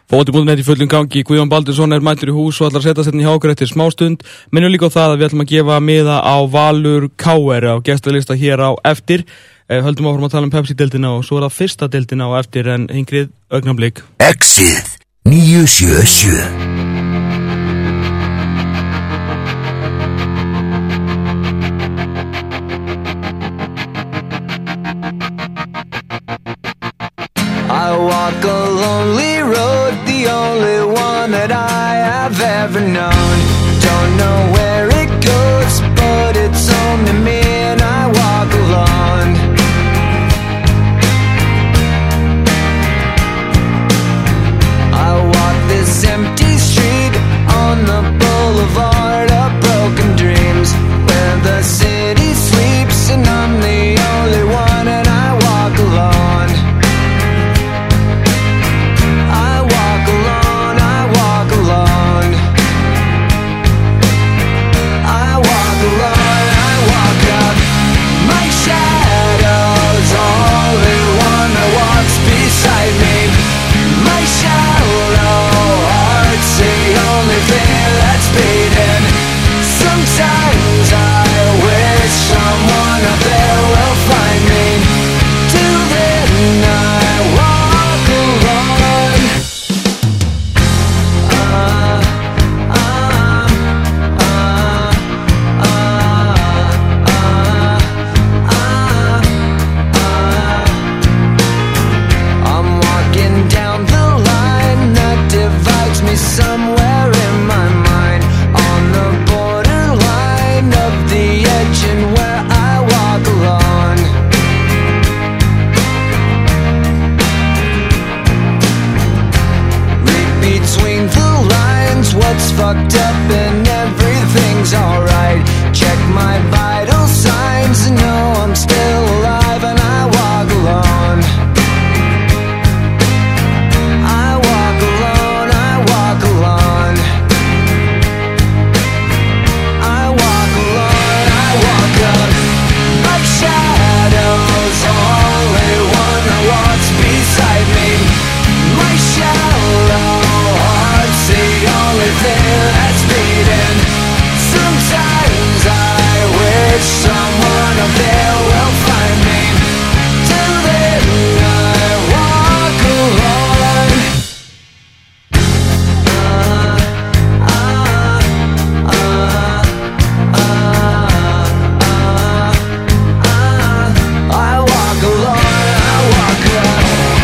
Fótbolti.net í fullum gangi, Guðjón Baldursson er mættur í hús og allar að setja setni hjá okkur eftir smástund. Minnum líka á það að við ætlum að gefa miða á Valur K R á gestalista hér á eftir. Eh, höldum áfram að tala um Pepsi-deildina og svo er það fyrsta deildina á eftir en Ingrid augnablik. Exið níu sjö sjö. I walk a lonely road, the only one that I have ever known. Don't know where it goes, but it's home to me and I walk alone. I walk this empty street on the boulevard of broken dreams, where the city sleeps and I'm the only one and I walk alone. I walk alone, I walk alone. I walk alone, I walk up. My shadow's only one that walks beside me. My shallow heart's the only thing that's beating. Sometimes I wish someone up there will find me. Till then I walk alone. Uh, uh, uh, uh, uh, uh, uh. I'm walking down the line that divides me somewhere in my mind, on the borderline of the edge and where I walk alone. Read between the lines what's fucked up and everything's alright. Check my vital signs and know I'm still alive and I walk alone. I walk alone, I walk alone. I walk alone, I walk up. My shadow's only one that walks beside me. My shallow heart's the only thing that's beating. Sometimes I wish someone up there will find me. Till then I walk alone. Uh, uh, uh, uh, uh, I walk alone, I walk up.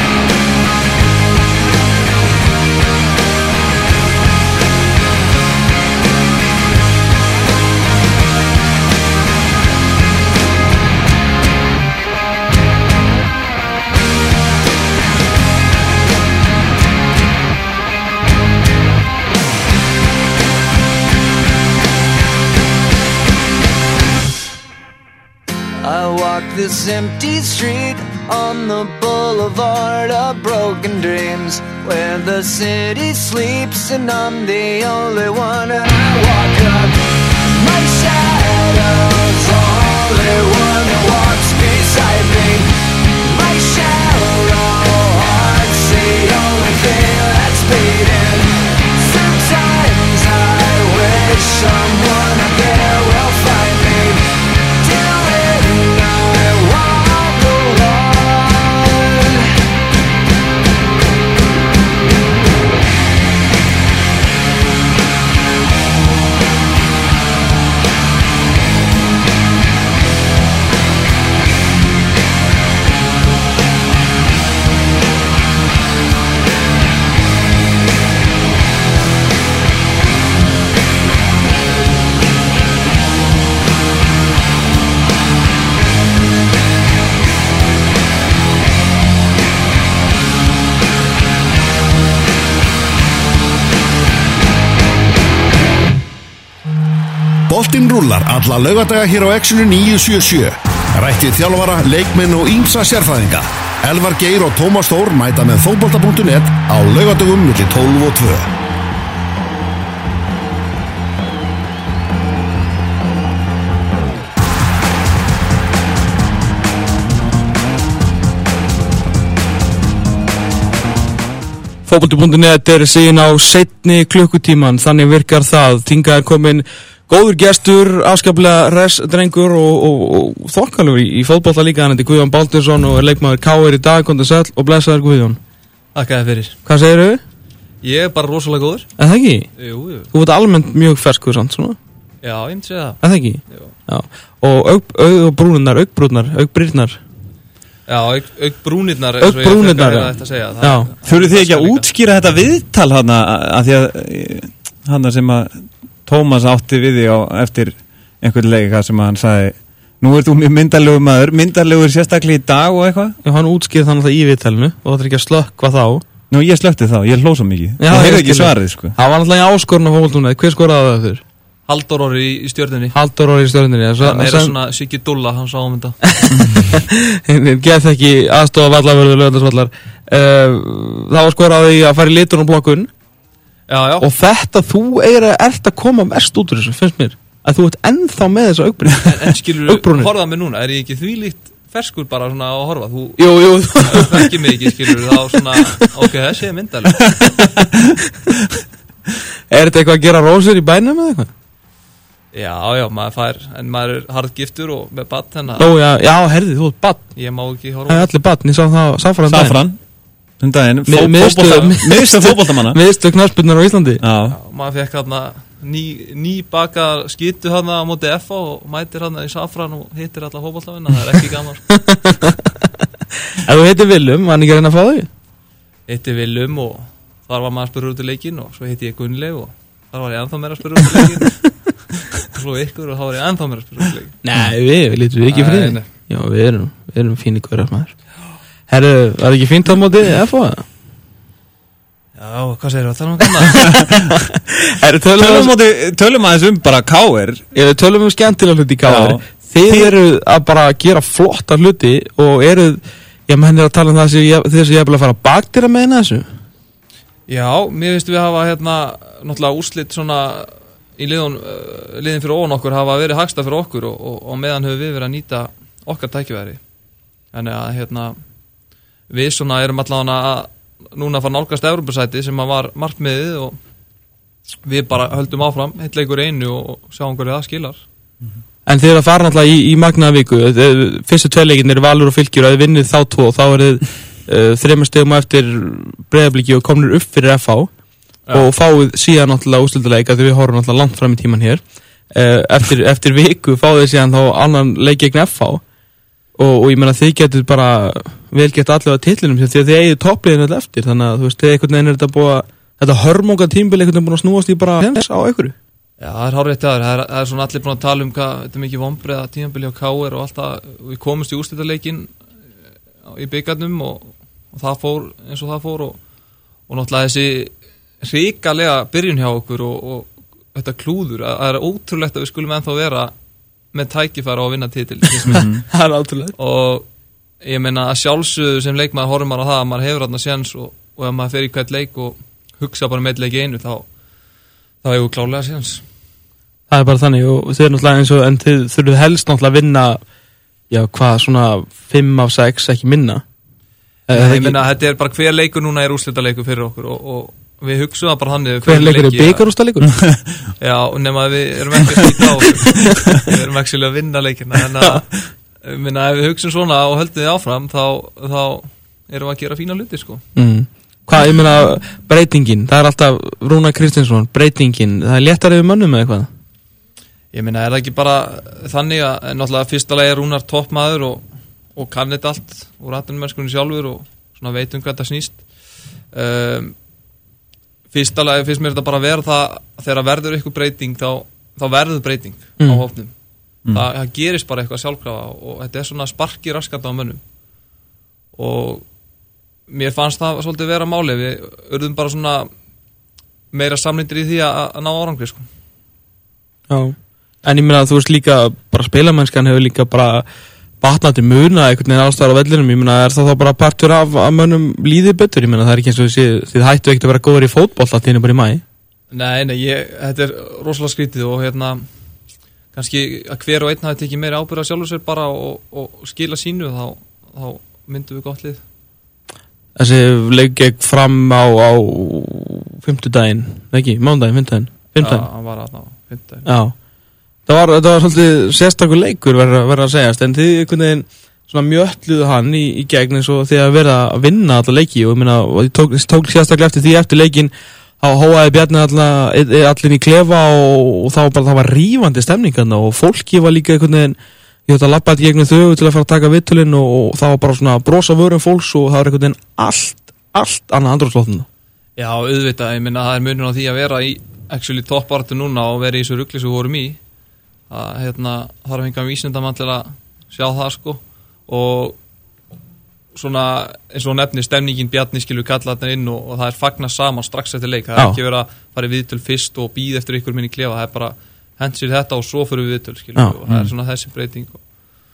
I walk this empty street on the boulevard of broken dreams, where the city sleeps and I'm the only one and I walk up. My shadow's only one that walks beside me. My shallow heart's the only thing that's beating. Sometimes I wish someone up there will find me. Till then I walk alone. Boltinn rúllar alla laugadaga hér á Exinu níu sjö sjö. Rættið þjálfara, leikmenn og ýmsa sérfræðinga. Elvar Geir og Tómas Þór mæta með fótbolta.net á laugadagum milli tólf og tvö. Fótbolti.net er sigin á seinni klukkutíman, þannig virkar það. Þingað er komin góður gestur, afskaplega res drengur og, og, og þokkalur í, í fótbolta líka. Hann heiti Guðjón Baldursson og er leikmaður K R í dag. Komdu sæll og blessaður Guðjón. Takk að þið fyrir. Hvað segirðu? Ég er bara rosalega góður. En það ekki? Jú, jú. Þú ert almennt mjög ferskur samt svona. Já, ég myndi segja það. En það ekki? Jú. Já. Og aug, aug brúnirnar, augbrúnnar, augbrýrnar. Já, aug, aug brúnirnar, aug brúnirnar, já. Já. Þurfið þið ekki að útskýra þetta viðtal hana, að því að hana sem að Tómas átti við því á eftir einhvern leika sem að hann sagði, nú ert þú mjög myndalegur maður, myndalegur sérstaklega í dag og eitthvað? Já, hann útskýrði þannig það í viðtalinu og það er ekki að slökkva þá. Nú, ég slökkti þá, ég hló svo mikið. Já, ég heyrði ég ekki svarið, sko. Það var náttúrulega í áskorun á fótbolta.net. Hver skoraði það þurr? Halldór Orri í, í stjörnunni. Halldór Orri í stjörnunni. Það er svona Siggi Dúlla, hann sá um þetta. Get ekki aðstofa vallavörður Laugardalsvallar. Uh, það var skoraði að fara í litur og blokkun. Já, já. Og þetta, þú er, ert að koma verst út úr þessu, finnst mér. Að þú ert ennþá með þessu augbrún. En, en skilur, horfaða mig núna, er ég ekki þvílíkt ferskur bara svona að horfa? Þú, jú, jú. Þú ekki mig ekki, skilur, þá svona, ok, þessi er myndalega. Er þetta eitthvað að gera rósir í bænum eða eitthvað? Já, já, maður fær, en maður er harðgiftur og með badn hennar. Ó, já, já, herði, þú ert badn. Ég má ekki horfa. Það er allir badn, ég sá það, Safran daginn. Safran, um daginn, miðstöð fótboltamanna. Miðstöð knattspyrnur á Íslandi. Já. Já, maður fekk þarna ný, ný baka skyttu þarna á móti F A og mætir þarna í Safran og hittir alla fótboltavinna, það er ekki gaman. Ef þú heitir Willum, var hann ekki að reyna að fá þig? Heitir Willum og þar var maður að spyrja út í leikinn og svo heiti ég Gunnleif og þar var ég ennþá meira að spyrja út í leikinn. Svo ykkur og þá var ég ennþá meira að spyrja út í leikinn. Nei, við, við lítum við ekki fyrir þig. Já, við erum, við erum fín í hverjar maður. Herru, var ekki fínt á móti F A? Já, hvað segir þú að tala um kannar? Herru, tölum, tölum aðeins um bara K R. Já, tölum um skemmtilega hluti í K R. Þið eru að bara gera flotta hluti og eru, já, menn er að tala um það þess að ég er bara að fara að bakdýra með henni þessu. Já, mér finnst við hafa hérna náttúrulega úrslit svona í liðun, uh, liðin fyrir ofan okkur hafa verið hagstað fyrir okkur og, og, og meðan höfum við verið að nýta okkar tækifæri. Þannig að hérna við svona erum allavega að núna að fara nálgast Evrópusæti sem að var markmiðið og við bara höldum áfram heitt leikur einu og sjáum hverju það skilar. Mm-hmm. En þið eru að fara náttúrulega í, í magnaðavíku, fyrstu tveirleikin eru Valur og Fylkir og ef þið vinnið þá tvo þá er þið uh, þremur stegum eftir Breiðabliki og komnir upp fyrir F A. Ja. Og fáið síðan náttúrulega úrslitaleika því við horfum náttúrulega langt fram í tíman hér eftir, eftir viku fáið síðan þá annan leik gegn F A og, og ég meina þið getur bara vel gett allavega titlinum því að þið eigið toppliðin alltaf eftir þannig að þú veist, þið einhvern veginn er þetta búið að þetta hörmunga tímbil einhvern veginn búin að snúast í bara hens á einhverju. Já, það er hárrétt aður, það, það er svona allir búin að tala um hvað þetta er mikið vonbreiða tímabili á K R og alltaf við komumst í úrslitaleikin í byggarnum og, og það fór eins og það fór og, og náttúrulega þessi hrikalega byrjun hjá okkur og, og þetta klúður, það er ótrúlegt að við skulum ennþá vera með tækifæra á að vinna titil. Það er ótrúlegt. Og ég meina að sjálfsögðu sem leikmaður horfum maður á það að maður hefur þarna séns og, og ef maður fer í hvert leik og hugsa bara með leik einu þá, þá hefur klálega séns. Það er bara þannig og þið er náttúrulega eins og en þið þurfið helst náttúrulega að vinna já hvað svona fimm af sex ekki minna. Ég meina þetta er bara hver leikur núna er úrslitaleikur fyrir okkur og, og við hugsaum það bara hann hver leikur er bikarúrslitaleikur? Já, nema við erum ekki að slíta á okkur við erum ekki að vinna leikina en að minna, ef við hugsaum svona og höldum þið áfram þá, þá erum við að gera fína hluti sko. Mm. Hvað, ég meina breytingin, það er alltaf Rúnar Kristinsson, breytingin það er léttar yfir mönnum eða eitthvað? Ég meina, er það ekki bara þannig að náttúrulega fyrsta lagi er Rúnar toppmaður og, og kann þetta allt úr atvinnumennskunni sjálfur og svona veit um hvað það snýst um, fyrsta lagi fyrst mér þetta bara að vera það þegar verður eitthvað breyting þá, þá verður breyting mm. á hópnum mm. það, það gerist bara eitthvað sjálfkrafa og þetta er svona sparki raskandi á mönnum og mér fannst það svolítið vera máli við urðum bara svona meira samlindir í því að, að ná árangri sko. Já, en ég meina að þú veist líka bara spilamennskan hefur líka bara batnandi muna einhvern veginn ástæðar á vellinum ég meina er það þá bara partur af að mönnum líði betur ég meina það er ekki eins og þið, þið hættu ekkert að vera góður í fótbolta allt í einu bara í maí. Nei, nei, ég, þetta er rosalega skrítið og hérna kannski að hver og einn hafi tekið meira ábyrgð á sjálfur sér bara og, og skila sínu þá, þá myndum við gott lið. þessi leik gekk fram á, á fimmtudaginn, ekki, mánudaginn, fimmtudaginn fimmtudaginn. Já, hann var aðna á fimmtudaginn. Já, það var, það var svolítið sérstakur leikur verður verð að segjast, en þið einhvern veginn svona mjötluðu hann í, í gegn eins og því að vera að vinna alla leiki og ég meina, og ég tók, tók sérstaklega eftir því eftir leikin þá hóaði Bjarni allir í klefa og, og það var bara, það var rífandi stemning þarna og fólki var líka einhvern veginn, ég ætla að labba þetta gegnum þau til að fara að taka vittulinn og, og það var bara svona brosa vörum fólks og það var einhvern veginn allt, allt annað andrúmsloftinu. Já, auðvitað, ég minna það er munur á því að vera í actually toppbaráttu núna og vera í þessu rugli sem við vorum í að hérna þarf að fenga vísindamann til að sjá það sko og svona eins og nefni stemningin Bjarni skilur kalla þetta inn og, og það er fagna saman strax eftir leik, það er Já. Ekki verið að fara í viðtöl fyrst og býð eftir ykkur minn í klefa, það er bara hent sér þetta og svo fyrir við viðtöl skilur Já. Og það er svona þessi breyting og,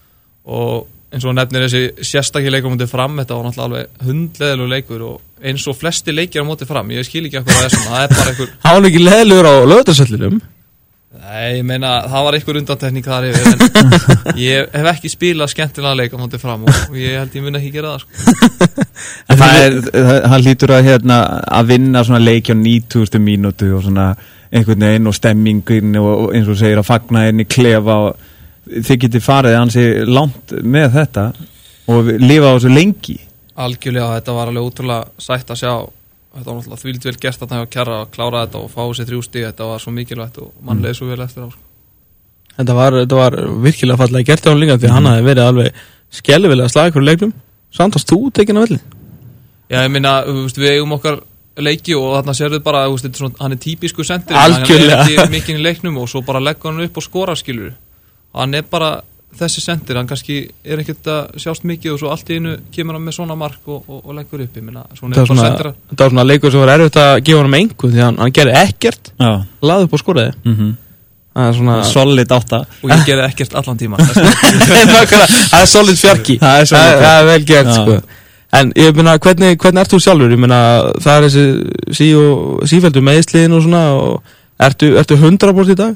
og eins og nefnir þessi sérstakki leikur á móti Fram, þetta var náttúrulega alveg hundleðilegu leikur og eins og flesti leikir á móti Fram, ég skil ekki hvað það er svona, það er bara einhver Hann var ekki leðilegur á Laugardalsvellinum. Nei, ég meina, það var einhver undantekning þar yfir en ég hef ekki spilað skemmtilega leik á móti Fram og, og ég held ég mun ekki gera það sko. Það er, hann lítur að hérna að vinna svona leiki á nítugasta mínútu og svona einhvern veginn og stemmingin og eins og segir að fagna inn í klefa og þið getið farið ansi langt með þetta og lifa á þessu lengi. Algjörlega, þetta var alveg ótrúlega sætt að sjá. Þetta var náttúrulega þvílíkt vel gert að það hjá Kjarra að klára þetta og fá sér þrjú stig, þetta var svo mikilvægt og mann leið svo vel eftir á sko. Þetta var, þetta var virkilega fallega gert á hann líka því að hann hafði verið alveg skelfilega slag fyrir leiknum. Samt varst þú tekin á velli? Já, ég minna, við eigum okkar leiki og þarna sérðu bara, veist, svona, hann er típisku sendir, Algjörlega. Hann er mikinn í leiknum og svo bara leggur hann upp og skora skilur. Og hann er bara þessi sendir, hann kannski er ekkert að sjást mikið og svo allt í einu kemur hann með svona mark og, og, og leggur upp, ég minna. Það var svona leikur sem var erfitt að gefa hann um engu því hann, hann gerði ekkert, laði upp og skoraði. Mm-hmm. Það er svona solid átta og ég gerði ekkert allan tíma. Það er solid fjarki, það er vel gert sko. En ég meina, hvernig, hvernig ert þú sjálfur? Ég meina, það er þessi sí og sífeldu meðsliðin og svona og ertu, ertu hundrað prósent í dag?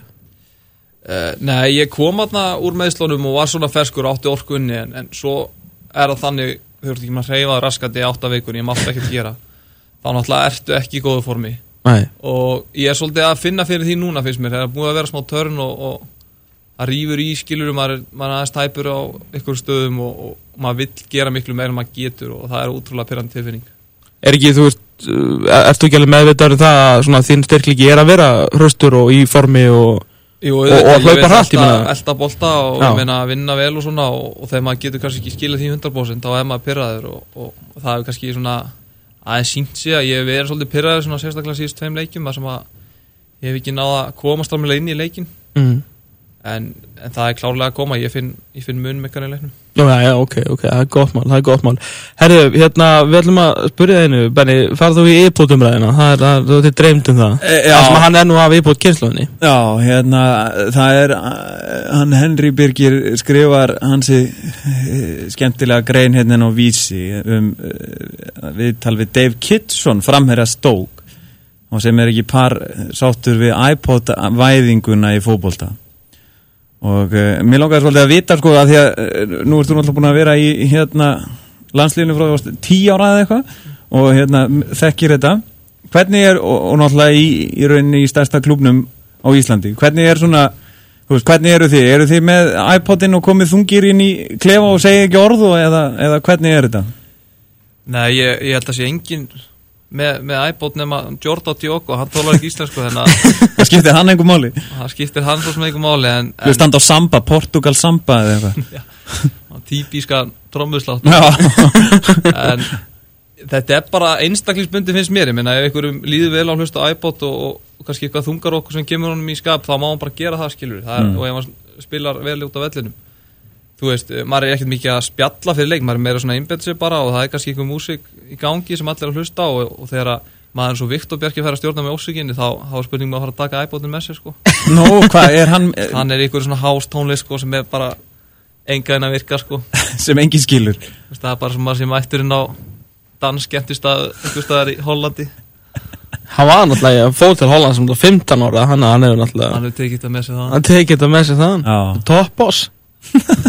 Uh, nei, ég kom aðna úr meðslunum og var svona ferskur átti orkunni en, en svo er það þannig þau eru ekki maður að hreyfa raskandi í átta vikur ég mátti ekkert gera þá náttúrulega ertu ekki í góðu formi Nei. Og ég er svolítið að finna fyrir því núna finnst mér, það er búið að vera smá törn og, og að rífur í skilur maður, maður aðeins tæpur á ykkur stöðum og, og maður vill gera miklu meira en maður getur og það er útrúlega pirrandi tilfinning. Er ekki, þú veist, ertu ekki alveg meðvitaður um það að svona þinn styrklíki er að vera hraustur og í formi og Jú, og, og hlaupa hratt, ég meina elda bolta og Já. ég meina vinna vel og svona og, og þegar maður getur kannski ekki skilað því hundrað prósent þá er maður pirraður og, og, og það er kannski svona aðeins sínt sig að ég hef verið svolítið pirraður svona sérstaklega síðust tveim leikjum þar sem að ég hef ekki náða að komast alveg inn í leikin mm. en, en það er klárlega að koma ég finn, ég finn mun mekkar í leiknum. Já, já, ok, ok, það er gott mál, það er gott mál. Herðu, hérna, við ætlum að spyrja það einu, Benni, farðu þú í e-pótumræðina? Það er, það, þú ert dreymt um það. E, já. Það sem hann er nú af e-pót kynnslóðinni. Já, hérna, það er, hann Henry Birgir skrifar hansi skemmtilega grein hérna á Vísi um viðtal við Dave Kitson, framherja Stoke, og sem er ekki par sáttur við iPod-væðinguna í fótbolta. Og uh, mér langar svolítið að vita sko að því að uh, nú ertu náttúrulega búin að vera í hérna landsliðinu frá tíu ára eða eitthvað og hérna þekkir þetta hvernig er, og, og náttúrulega í, í rauninni í stærsta klúbnum á Íslandi hvernig er svona, þú veist, hvernig eru þið eru þið með iPodin og komið þungir inn í klefa og segja ekki orð og eða, eða hvernig er þetta? Nei, ég, ég held að sé engin með, með iPod nema Jordan Diogo, hann tólar ekki íslensku þannig að það skiptir hann einhver máli það skiptir hann svo sem einhver máli en, þú en, standa á samba, Portugal samba eða eitthvað típiska trommuslátt en þetta er bara einstaklingsbundi finnst mér, ég minna ef einhverjum líður vel á hlusta á iPod og, og, og kannski eitthvað þungar okkur sem kemur honum í skap þá má hann bara gera það skilur það er, mm. og ef hann spilar vel út af vellinum þú veist, maður er ekkert mikið að spjalla fyrir leik, maður er meira svona einbett sér bara og það er kannski einhver músík í gangi sem allir er að hlusta á og, og þegar maður er svo Viktor Bjarki fær að stjórna með ósíkinni þá, þá er spurning maður að fara að taka iPodin með sér sko. Nó, hvað er hann? Hann er einhver svona house tónlist sko sem er bara enga en að virka sko. sem engin skilur. Það er bara sem maður sem mætturinn á dansskemmtistað einhver staðar í Hollandi. Hann var náttúrulega fór til Holland sem fimmtán ára, hann, hann er náttúrulega hann hefur tekið þetta með sér það hann tekið þetta með sér það, top boss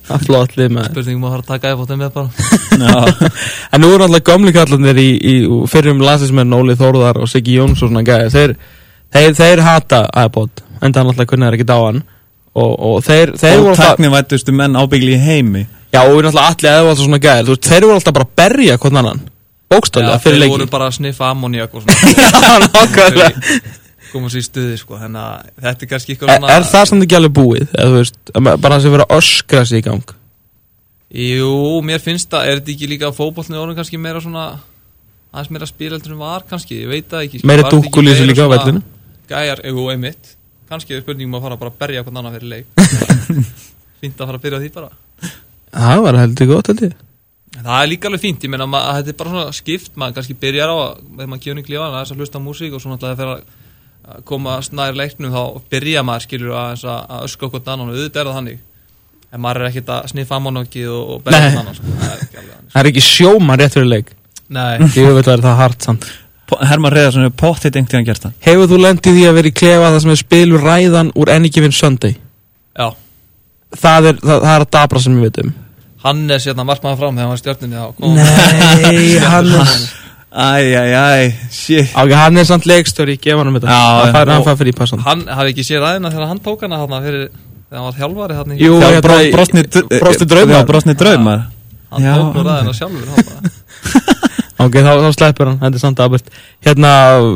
Það flott lið með spurningum að fara að taka iPhone með bara En nú eru alltaf gamli kallarnir í, í fyrrum landsliðsmenn Óli Þórðar og Siggi Jóns og svona gæði þeir, þeir, þeir hata iPod en það er alltaf hvernig það er ekki dáan og, og þeir, þeir og tæknivættustu menn ábyggli í heimi. Já og við náttúrulega allir eða alltaf svona gæði þeir eru alltaf bara að berja hvern annan bókstaflega fyrir leiki. Þeir voru bara að sniffa ammoniak og svona koma sér í stuði sko, þannig að þetta er kannski eitthvað svona... Er, er það samt ekki alveg búið, eða þú veist, bara það sem vera öskra sig í gang? Jú, mér finnst það, er þetta ekki líka fótboltinn orðin kannski meira svona, aðeins meira spileldur en var kannski, ég veit það ekki. Meira dúkkulísu líka á vellinu? Gæjar, jú, einmitt, kannski er spurningum að fara bara að berja hvern annan fyrir leik. Fínt að fara að byrja því bara. Það var heldur gott, held ég. Það er líka alveg fínt, ég meina að þetta er bara svona skipt, maður kannski byrjar á að, þegar maður kemur í klífan, að þess að hlusta músík og svona alltaf þegar að koma snær leiknum þá byrja maður skilur að, að öska okkur annan og auðvitað er það þannig en maður er ekkert að sniffa ammoniakið og, og berja okkur annan sko. Það er ekki alveg þannig. Það er ekki sjóman rétt fyrir leik. Nei. Ég veit að það er það hart samt. Hermann Reiðarsson er pottitt einhvern tíðan gert það. Hefur þú lendið því að vera í klefa það sem er spilur ræðan úr Any Given Sunday? Já. Það er, það, það er að dabra sem ég veit um. Hannes hérna markmaður fram þegar hann var stjörninni á. Nei, Hannes. Æj, æj, æj, shit. Ok, hann er samt leikstöri, gefa hann um þetta. Já, hann hann fær fyrir í passan. Hann hafi ekki séð ræðina þegar hann tók hana þarna fyrir þegar hann var þjálfari þarna. Jú, já, brosni brosni draumar. Já, brosni draumar. Hann já, tók nú ræðina sjálfur þá bara. Ok, þá, þá sleppur hann, þetta er samt aðbært. Hérna,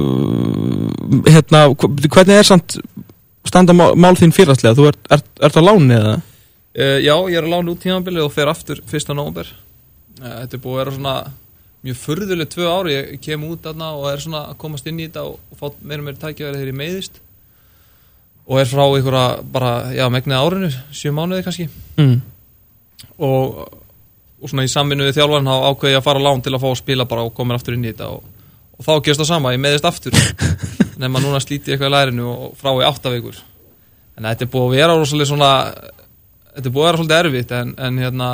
hérna, hvernig er samt standa mál, mál þín félagslega? Þú ert, ert, ert á láni eða? Uh, já, ég er á láni út tímabilið og fer aftur fyrsta nóvember. Uh, þetta er búið að vera svona mjög furðuleg tvö ári, ég kem út þarna og er svona að komast inn í þetta og, og fá meira og meira tækjaværi þegar ég meiðist og er frá einhverja bara, já, megnið árinu, sjö mánuði kannski mm. og, og svona í samvinnu við þjálfarinn þá ákveði ég að fara á lán til að fá að spila bara og koma aftur inn í þetta og, og þá gerst það sama, ég meiðist aftur nema núna slíti ég eitthvað í lærinu og frá í átta vikur en þetta er búið að vera rosalega svona þetta er búið að vera svolítið erfitt en, en hérna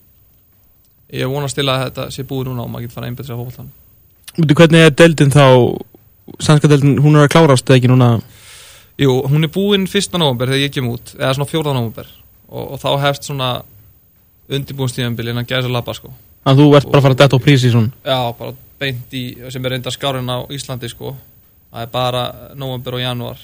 ég vonast til að þetta sé búið núna og maður getur fara að einbeita sig á fótboltanum. Veitu hvernig er deildin þá, sænska deildin, hún er að klárast eða ekki núna? Jú, hún er búin fyrsta nóvember þegar ég kem út, eða svona fjórða nóvember og, og þá hefst svona undirbúinstíðanbili innan gæsa labba sko. Að þú ert bara að fara að detta á prísi svona? Já, bara beint í, sem er reynda skárinn á Íslandi sko, það er bara nóvember og janúar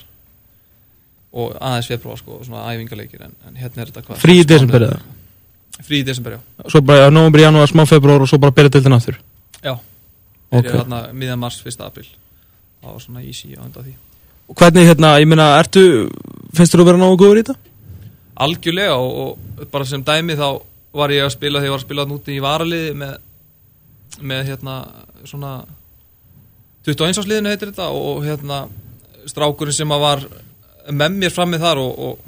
og aðeins februar sko, svona æfingaleikir en, en hérna er þetta hvað? Frí í desember eða? Frí í desember, já. Svo bara nóvember, janúar, smá februar og svo bara byrja deildin aftur? Já. Það okay. er þarna miðjan mars, fyrsta apríl. Það var svona easy á undan því. Og hvernig, hérna, ég meina, ertu, finnst þú að vera nógu góður í þetta? Algjörlega og, og bara sem dæmi þá var ég að spila þegar ég var að spila núti í varaliði með, með hérna, svona tuttugu og eins ársliðinu heitir þetta og hérna, strákurinn sem að var með mér fram með þar og, og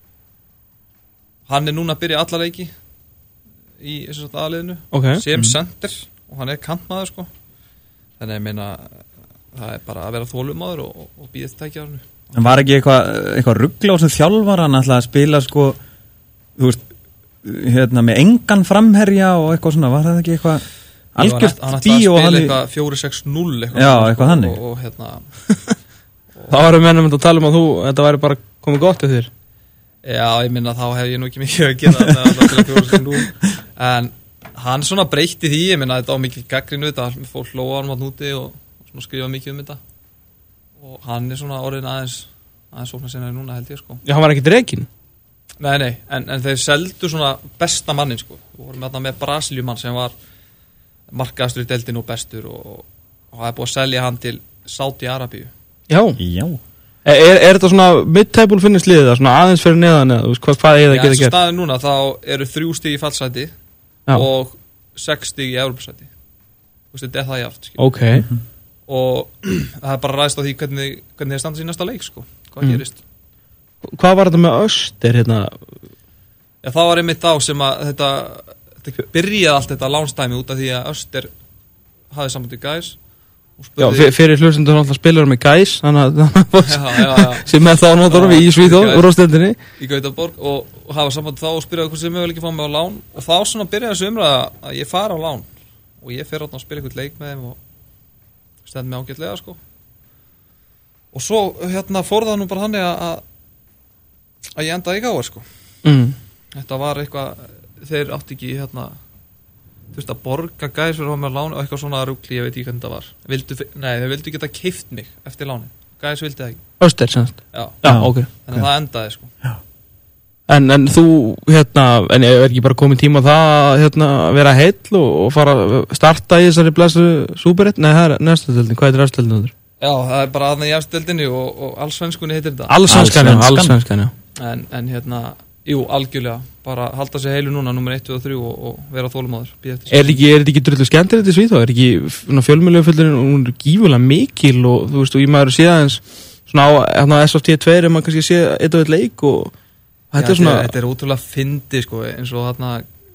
hann er núna að byrja alla leiki í þess að aðliðinu okay. sem mm. center og hann er kantmaður sko þannig að ég meina það er bara að vera þólumaður og, og, og býða þetta ekki á hann. En var ekki eitthvað eitthvað ruggla á sem þjálfar hann alltaf að spila sko þú veist hérna með engan framherja og eitthvað svona, var það ekki eitthvað algjört hann ætlaði að spila eitthvað fjórir sex núll eitthvað, já, eitthvað þannig og, og hérna og þá varum mennum að tala um að þú þetta væri bara komið gott til þér. Já, ég minna þá hef ég nú ekki mikið að gera með alltaf til að fjóra sem nú en hann svona breytti því, ég minna þetta á mikið gaggrinu þetta, fólk hlóa hann átt núti og svona skrifa mikið um þetta og hann er svona orðin aðeins aðeins ofna sinna núna held ég sko. Já, hann var ekki dregin? Nei, nei, en, en þeir seldu svona besta mannin sko, við vorum með, með Brasiljumann sem var markaðastur í deildinu og bestur og, og það er búið að selja hann til Sádi-Arabíu. Já, já. Er, er þetta svona mid-table finnist liðið það, svona aðeins fyrir neðan eða hvað, hvað er það að geta gert? Já, eins og staðin núna þá eru þrjú stig í fallsæti og sex stig í Evrópusæti. Þú veist, þetta er það jáft. Ok. Mm-hmm. Og það er bara ræðst á því hvernig, hvernig þeir standa sér næsta leik, sko. Hvað mm. gerist? Hvað var þetta með Öster hérna? Já, það var einmitt þá sem að þetta, þetta byrjaði allt þetta lánstæmi út af því að Öster hafði samband í Gæs. Já, fyrir hlustendur alltaf spilar með Gæs þannig að sem er þá náttúrulega í Svíþjóð úr ástendinni í Gautaborg og, og hafa samband þá og spyrjaði hvort sem möguleiki fá mig á lán og þá svona byrjaði þessu umræða að ég fara á lán og ég fer átt að spila eitthvað leik með þeim og stend mig ágætlega sko og svo hérna fór það nú bara þannig að að ég endaði í Gáar sko mm. þetta var eitthvað þeir átti ekki hérna þú veist að borga gæs fyrir að hafa með láni og eitthvað svona rugli, ég veit ekki hvernig það var vildu, nei, þeir vildu geta keypt mig eftir láni gæs vildi það ekki Öster, semst já, já ok þannig að það endaði sko já. En, en þú, hérna, en ég er ekki bara komið tíma á það, hérna, vera heill og, og fara að starta í þessari blessu súperett, nei, það er næstudeldin, hvað er næstudeldin? Já, það er bara aðna í eftirdeldinni og, og allsvenskunni heitir þetta Allsvenskan, já, allsvenskan, já en, en hérna, jú, algjörlega bara halda sig heilu núna, nummer eitt og þrjú og, og vera þólumáður Er þetta ekki, er ekki drullu skemmtilegt í Svíþjóð? Er ekki fjölmiðluföldurinn, hún er gífulega mikil og þú veist, og ég maður sé aðeins svona á, hérna, S F T tvö er maður kannski sé eitt og eitt leik og þetta Já, er svona þetta er ótrúlega fyndi sko, eins og þarna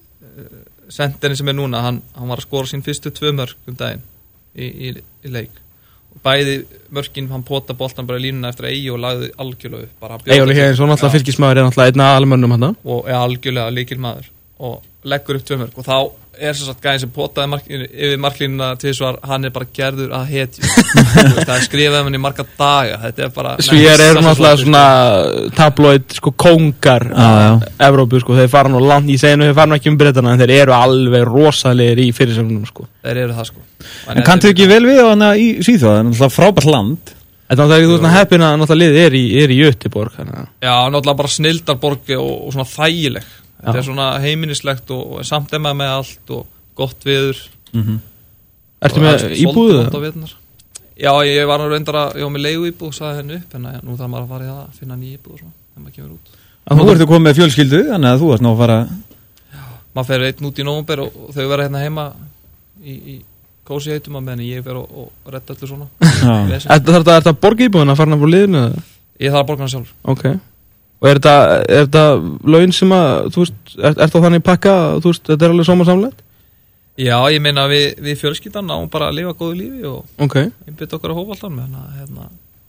senderinn sem er núna, hann, hann var að skora sín fyrstu tvö mörk um daginn í, í, í leik og bæði mörkin, hann pota boltan bara í línuna eftir að eigi og lagði algjörlega upp bara Eyjólfur Héðinsson, náttúrulega fylkismaður er náttúrulega einn af almönnum hann og er algjörlega líkilmaður og leggur upp tvö mörk og þá er svo satt gæðin sem potaði mark, yfir marklínuna tvisvar, hann er bara gerður að hetju það er skrifað um hann í marga daga þetta er bara Svíjar eru náttúrulega svona tabloid sko kongar ah, Evrópu sko, þeir fara nú langt í seginu, þeir fara nú ekki um Bretana en þeir eru alveg rosalegir í fyrirsögnum sko þeir eru það sko en kanntu ekki vel við hana í Svíþjóð það er náttúrulega frábært land þetta er náttúrulega svona heppin að náttúrulega liðið er í, er í Göteborg hana. Já, náttúrulega bara snildarborg og, og svona þægileg þetta er svona heiminislegt og, og samt emma með allt og gott viður mm-hmm. Ertu með íbúðu? Já, ég var reyndar að ég var með leigu íbúð og sagði henni upp en nú þarf maður að fara í það að finna ný íbúð og svona, þegar maður kemur út Nú ertu komið með fjölskyldu, þannig að þú varst ná að fara Já, maður fer einn út í nóvember og, og þau vera hérna heima í, í kósi heitum að meðan ég fer og, og redda öllu svona Er þetta borga íbúðuna að fara frá liðinu? Ég þarf að borga hana sjálf Ok Og er þetta, er þetta laun sem að, þú veist, er, er það þannig pakka, þú veist, þetta er alveg sómarsamlegt? Já, ég meina við, við fjölskyldan náum bara að lifa góðu lífi og okay. einbytta okkur að hófaldan með hana, hérna,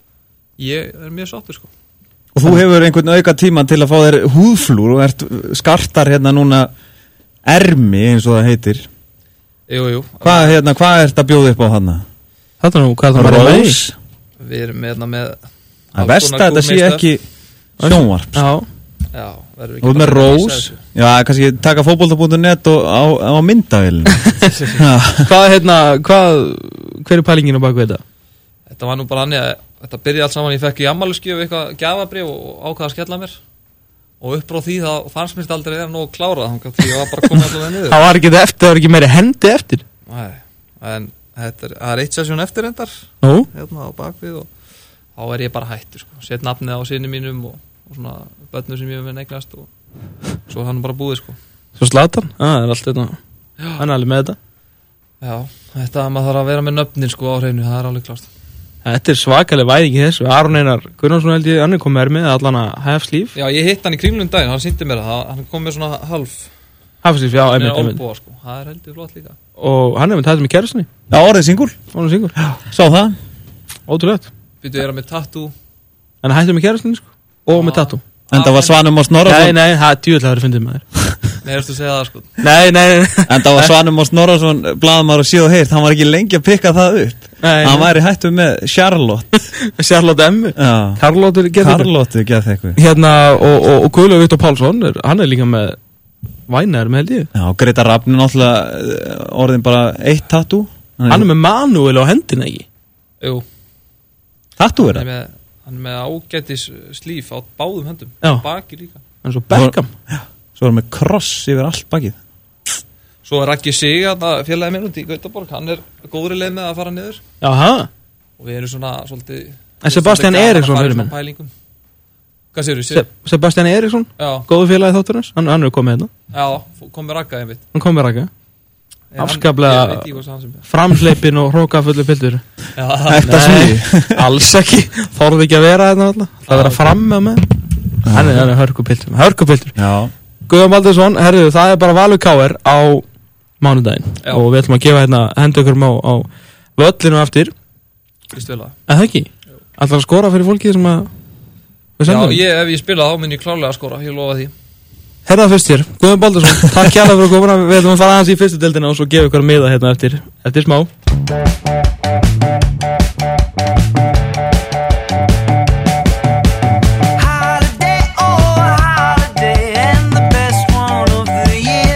ég er mjög sáttur, sko. Og þú hefur einhvern auka tíma til að fá þér húðflúr og ert skartar hérna núna ermi, eins og það heitir. Jú, jú. Hvað, hérna, hvað ert að bjóða upp á hana? Þetta nú, hvað er það með rós? Við erum með, hérna, með... Að versta þetta sé ekki... sjónvarp Já, já og með rós já, kannski taka fótbolta punktur net og á, á myndavélina hvað, hérna, hvað hver er pælingin á baku þetta? Þetta var nú bara hann að þetta byrjaði allt saman, ég fekk í afmælisgjöf eitthvað gjafabréf og ákvaða að skella mér og upp frá því þá fannst mér þetta aldrei vera nógu klárað því ég var bara komið allavega niður það var ekki eftir, það var ekki meiri hendi eftir nei, en þetta er, er eitt sessjón eftir endar Nú? hérna á bakvið og þá er ég bara hættur sko. Sett nafnið á sinni mínum og, og svona börnur sem ég hef með neignast og svo hann bara búið sko. Svo Zlatan, ah, það er allt þetta hann er alveg með þetta Já, þetta maður þarf að vera með nöfnin sko á hreinu, það er alveg klart Þetta er svakaleg væðing í þessu Aron Einar Gunnarsson held ég, hann er komið með með allan að hafslíf Já, ég hitt hann í Kringlunum daginn, hann sýndi mér það hann kom með svona halv hafslíf, já, einmitt, einmitt sko. Það er heldur flott líka Og hann er með tættum í kærustinni Já, orðið singul Orðið singul, sá það Ótrúlegt Býtu að vera með tattoo En hættum með kærustinni sko Og með tattoo En það var Svanum og Snorrason Nei, nei, það er djúðlega að fundið maður Nei, ertu að segja það sko Nei, nei, nei En það var Svanum og Snorrason blaðamaður og síð og heyrt Hann var ekki lengi að pikka það upp Nei, Hann væri hættu með Charlotte Charlotte M Charlotte Charlotte geð eitthvað Hérna, og, og, og Guðlaug Viktor Pálsson er, Hann er líka með Vænær með held ég Já, Greta Rafn er náttúrulega orðin bara eitt tattoo Hann er með Manuel á hendina ekki Jú Tattoo er það Hann er með ágætis slíf á báðum höndum Já. Baki líka Hann er svo Beckham Já. Svo er hann með kross yfir allt bakið Svo er Raggi Sig félagi minn út í Gautaborg Hann er góðri leið með að fara niður Jaha Og við erum svona svolítið En Sebastian Eriksson fyrir minn Hvað séu Se Sebastian Eriksson Góðu félagi þátturins Hann, hann er komið hérna Já, kom með Ragga einmitt Hann kom með Ragga Afskaplega framsleipin og hrókafullu piltur Þetta sví Alls ekki Þorði ekki að vera þetta Það er að fram með mig Hann er, er hörkupiltur Hörkupiltur Guðjón Baldursson, herriðu, það er bara Valur K R á mánudaginn Já. Og við ætlum að gefa hérna hendaukurum á, á völlinu eftir Vist vel að En það ekki Ætlar að skora fyrir fólkið sem að Já, ég, ef ég spila þá minn ég klárlega að skora Ég lofa því Herða fyrst hér, Guðjón Baldursson, takk kjærlega fyrir að koma Við ætlum að fara aðeins í fyrstu deildina og svo gefa ykkur miða hérna eftir, eftir smá Holiday, oh holiday And the best one of the year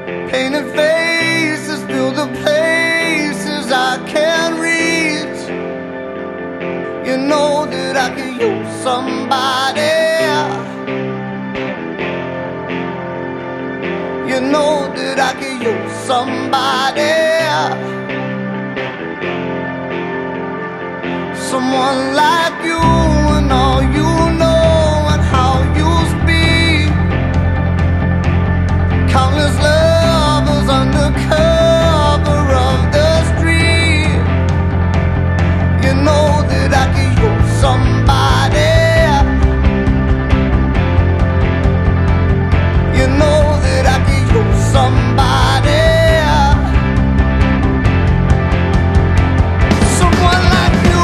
Painted faces fill the places I can't reach. You know that I could use somebody. You know that I could use somebody. Someone like you and all you know and how you speak. Countless lovers under cover of the street. You know that I could use somebody. You know that I could use somebody. Someone like you.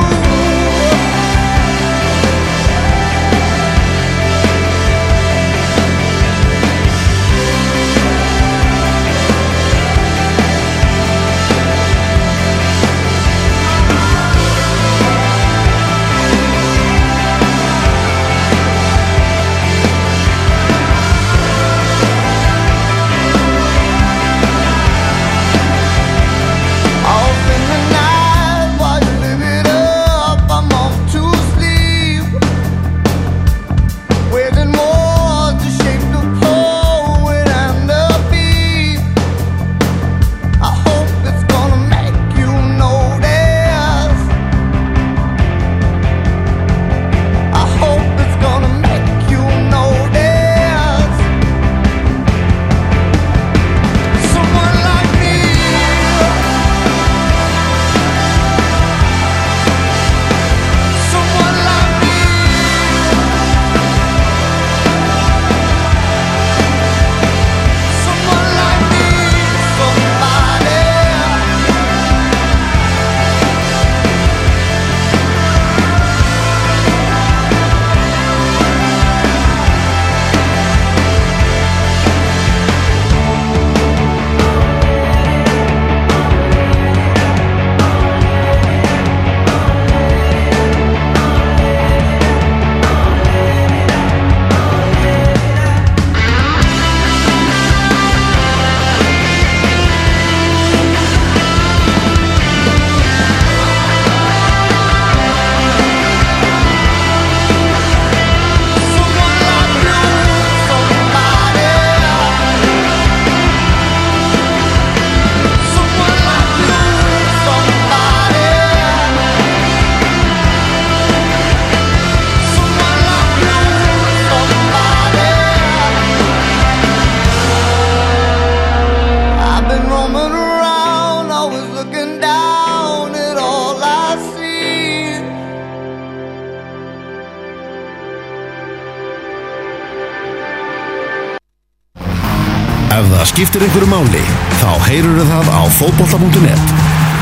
Ef það skiptir einhverju máli, þá heyrurðu það á fótbolta punktur net.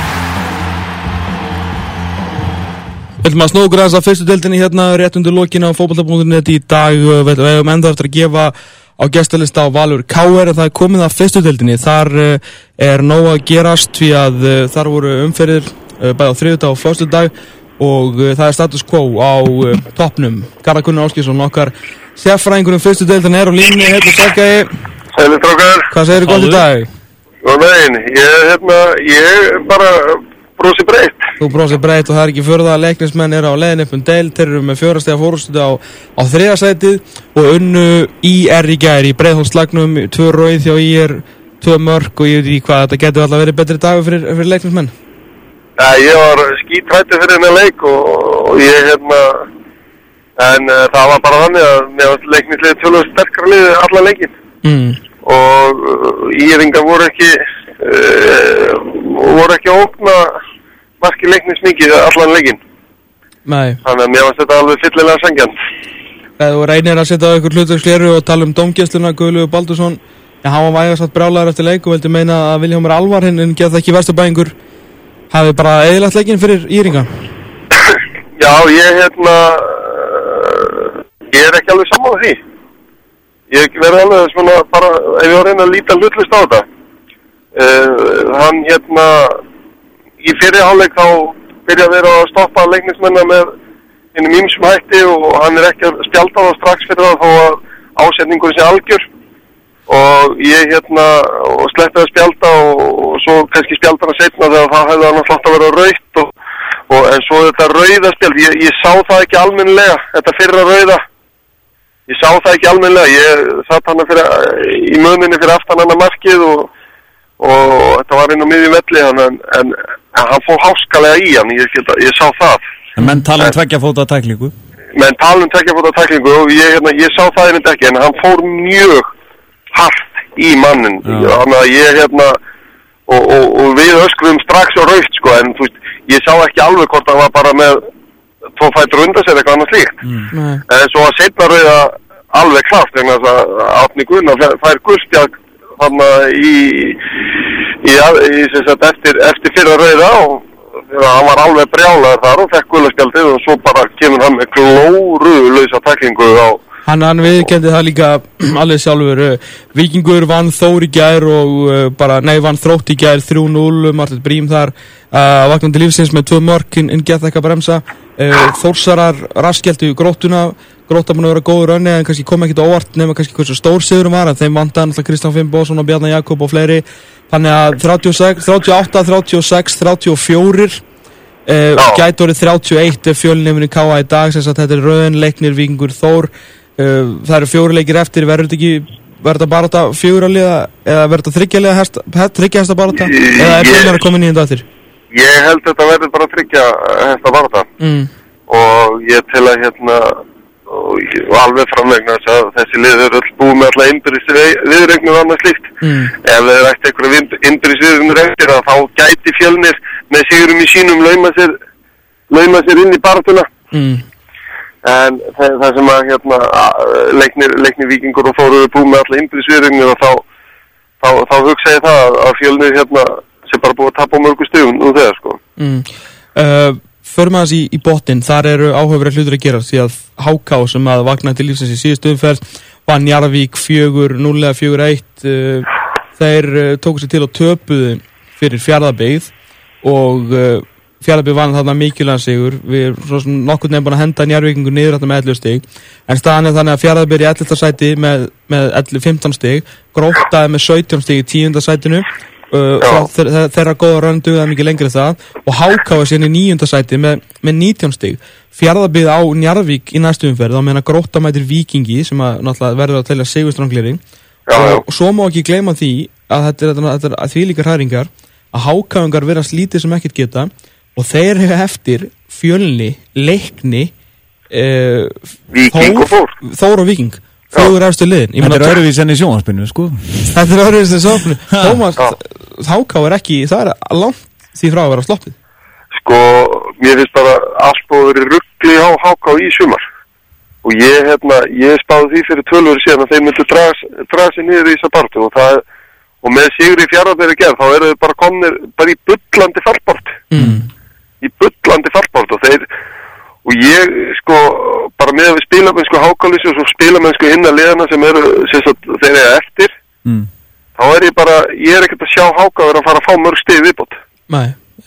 Við ætlum að snúa okkur aðeins að fyrstu deildinni hérna rétt undir lokinu á fótbolta punktur net í dag. Við hefum enda eftir að gefa á gestalista á Valur K R en það er komið að fyrstu deildinni. Þar er nóg að gerast því að þar voru umferðir bæði á þriðjudag og föstudag og það er status quo á toppnum. Garðar Gunnar Ásgeirsson, okkar sérfræðingur um fyrstu deildinni er á línunni. Heitir Sækæi. Sælir strákar. Hvað segirðu gott í dag? Góðan daginn. Ég, hérna, ég bara brosi breytt. Þú brosi breytt og það er ekki furða að Leiknismenn eru á leiðinni upp um deild. Þeir eru með fjóra stiga fórustu á, á þriðja sætið og unnu í er í gær í Breiðholtslagnum, tvö rauð hjá í er, tvö mörk og ég veit ekki hvað, þetta getur alltaf verið betri dagur fyrir, fyrir Leiknismenn. Ja, ég var skítrættur fyrir hennar leik og, og ég, hérna, en uh, það var bara þannig að mér var Leiknisliðið tölvöld sterkara liðið allan leikinn. Mm. Og uh, íringar voru ekki uh, voru ekki að ógna marki Leiknis mikið allan leikinn. Nei. Þannig að mér var þetta alveg fyllilega sangjant. Þegar þú reynir að setja ykkur hlutverksleru og tala um dómgæsluna, Guðlaugur Baldursson, ja, hann var vægast að brjálæður eftir leik og vildi meina að Vilhjálmur Alvar hinn en geta ekki Vesturbæingur hafi bara eðilagt leikinn fyrir íringa. Já, ég hérna uh, ég er ekki alveg sammála því. Ég verði alveg svona bara, ef ég var að reyna að líta hlutlist á þetta. Uh, hann hérna, í fyrri hálfleik þá byrja að vera að stoppa Leiknismenna með einum ýmsum hætti og hann er ekki að spjalda það strax fyrir það þó að ásetningur sé algjör. Og ég hérna, og sleppið að spjalda og, og svo kannski spjaldar hann seinna þegar það hefði hann alltaf að vera rautt og, og en svo þetta rauða spjald, ég, ég sá það ekki almennilega, þetta fyrra rauða, ég sá það ekki almennilega, ég satt hann fyrir, í möninni fyrir aftan hann að markið og, og þetta var inn á miðjum velli en, en, en hann fór háskalega í hann, ég, ég sá það. En menn tala um tveggja fóta tæklingu? Menn tala um tveggja fóta tæklingu og ég, hérna, ég sá það einmitt ekki en hann fór mjög hart í mannin, þannig að ég hérna og, og, og við öskrum strax á rautt sko, en þú veist, ég sá ekki alveg hvort það var bara með tvo fætur undan sér eitthvað annað slíkt mm. en svo að seinna rauða alveg klart, þannig að Árni Gunnar fær gulspjald þannig í, í, í sem sagt, eftir, eftir fyrra rauða og hann var alveg brjálaður þar og fekk gulaspjaldið og svo bara kemur hann með glórulausa tæklingu á Hann, hann viðkendi það líka alveg sjálfur, uh, Víkingur vann Þór í gær og uh, bara, nei, vann Þrótt í gær þrjú núll, Martin Brím þar, uh, vaknandi lífsins með tvö mörk, inn gett ekki að bremsa, uh, Þórsarar raskjæltu Gróttuna, Grótta búin að vera góður önni en kannski kom ekkit óvart nema kannski hversu stór sigurum var, en þeim vandaði náttúrulega Kristján Finnbogason og Bjarni Jakob og fleiri, þannig að þrjátíu og sex, þrjátíu og átta, þrjátíu og sex, þrjátíu og fjögur, uh, gæti orðið þrjátíu og eitt Fjölnir í K A í dag, sem sagt þetta er rauðin, Leiknir, Víkingur, Þór. Uh, það eru fjóri leikir eftir, verður þetta ekki verður þetta bara þetta fjögur að liða eða verður þetta þriggja liða hesta, þriggja hesta bara þetta eða er Fjölnir að koma nýjönda eftir? Ég held þetta verður bara þriggja hesta bara þetta mm. og ég tel að hérna og, og alveg framvegna þess að þessi lið eru öll búið með alltaf innbyrðis viðregnum og annað slíkt mm. ef þeir ætti einhverja innbyrðis viðregnum eftir að þá gæti Fjölnir með sigurum í sínum lauma sér, lauma sér inn í baratuna mm. en það, það sem að hérna, leiknir, leiknir Víkingur og Þór eru búið með alla innbyrðisviðregnir og þá, þá, þá hugsa ég það að Fjölnir hérna, sem bara búið að tapa á mörgu stigum nú þegar sko. Mm. Uh, Förum aðeins í, í botnin, þar eru áhugaverðir hlutur að gera því að H K sem að vaknaði til lífsins í síðustu umferð vann Njarðvík fjögur núll eða fjögur eitt uh, þeir uh, tóku sér til og töpuðu fyrir Fjarðabyggð og uh, Fjarðabyggð vann þarna mikilvægan sigur, við erum svo sem nokkurn veginn búin að henda Njarðvíkingur niður þarna með ellefu stig, en staðan er þannig að Fjarðabyggð er í ellefta sæti með, með ellefu fimmtán stig, Grótta er með sautján stig í tíunda sætinu, uh, þeirra, þeirra góða rönn dugaði mikið lengri það, og H K er síðan í níunda sæti með, með nítján stig, Fjarðabyggð á Njarðvík í næstu umferð, þá meina Grótta mætir Víkingi sem að náttúrulega verður að telja sigurstrangleri, og, og svo má ekki gleyma því að þetta er, þetta er, þetta er því líka hræringar, að H K-ingar vera slítið sem ekkert geta, og þeir hefur eftir Fjölni, Leikni uh, Víking og Þór Þór og Víking, fjögur efstu liðin. Þetta er öðruvísi enn í sjónvarpinu sko. Þetta er öðruvísi enn í sjónvarpinu. Tómas, H K er ekki, það er langt því frá að vera sloppið. Sko, mér finnst bara allt búið verið rugli á H K í sumar og ég, hérna, ég spáði því fyrir tölvöru síðan að þeir myndu draga, draga sig niður í þessa bartu og það og með sigri í Fjarðabyggð gerð, þá eru þau bara komnir bara í bullandi fallbort mm. í bullandi fallbort og þeir og ég sko bara með að við spilamennsku Hákalísi og svo spilamennsku hinn að liðana sem eru sem sagt, þeir eru eftir mm. þá er ég bara, ég er ekkert að sjá Háka vera að fara að fá mörg stig viðbót. Nei,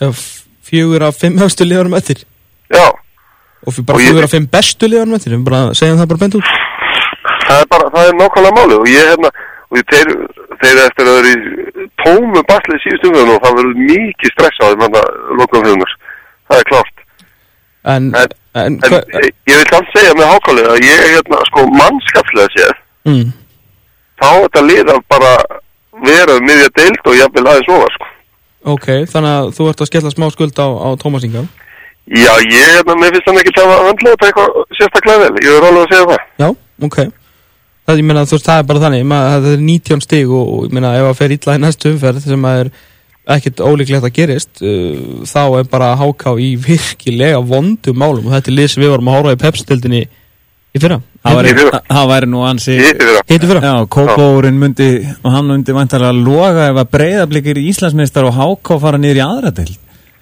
fjögur af fimm höfstu liðanum eftir. Já. Og bara og fjögur af fimm bestu liðanum eftir, við bara segjum það bara bent út. Það er bara, það er nákvæmlega málið og ég hérna og ég þeir, þeir eftir að vera í tómu baslið síðust umfjöðun og það verður mikið stress á þeim hann að lokum umfjöðunar. Það er klárt. En, en, en, en ég, ég vil alls segja með Hákalið að ég hérna sko mannskapslega séð mm. þá þetta lið að bara vera miðja deild og jafnvel aðeins ofar sko. Ok, þannig að þú ert að skella smá skuld á, á Tómas Inga. Já, ég hérna, mér finnst hann ekki að handla þetta eitthvað sérstaklega vel, ég er alveg að segja það. Já, ok. Það, ég meina, þú veist, það er bara þannig, maður, það er nítján stig og, og ég meina, ef það fer illa í næstu umferð sem að er ekkert ólíklegt að gerist, uh, þá er bara H K í virkilega vondum málum og þetta er lið sem við vorum að horfa í Pepsi-deildinni í fyrra. Það væri nú ansi Hitti fyrra. Já, Kópavogurinn myndi og hann myndi væntanlega að loga ef að Breiðablik er Íslandsmeistar og H K fara niður í aðra deild.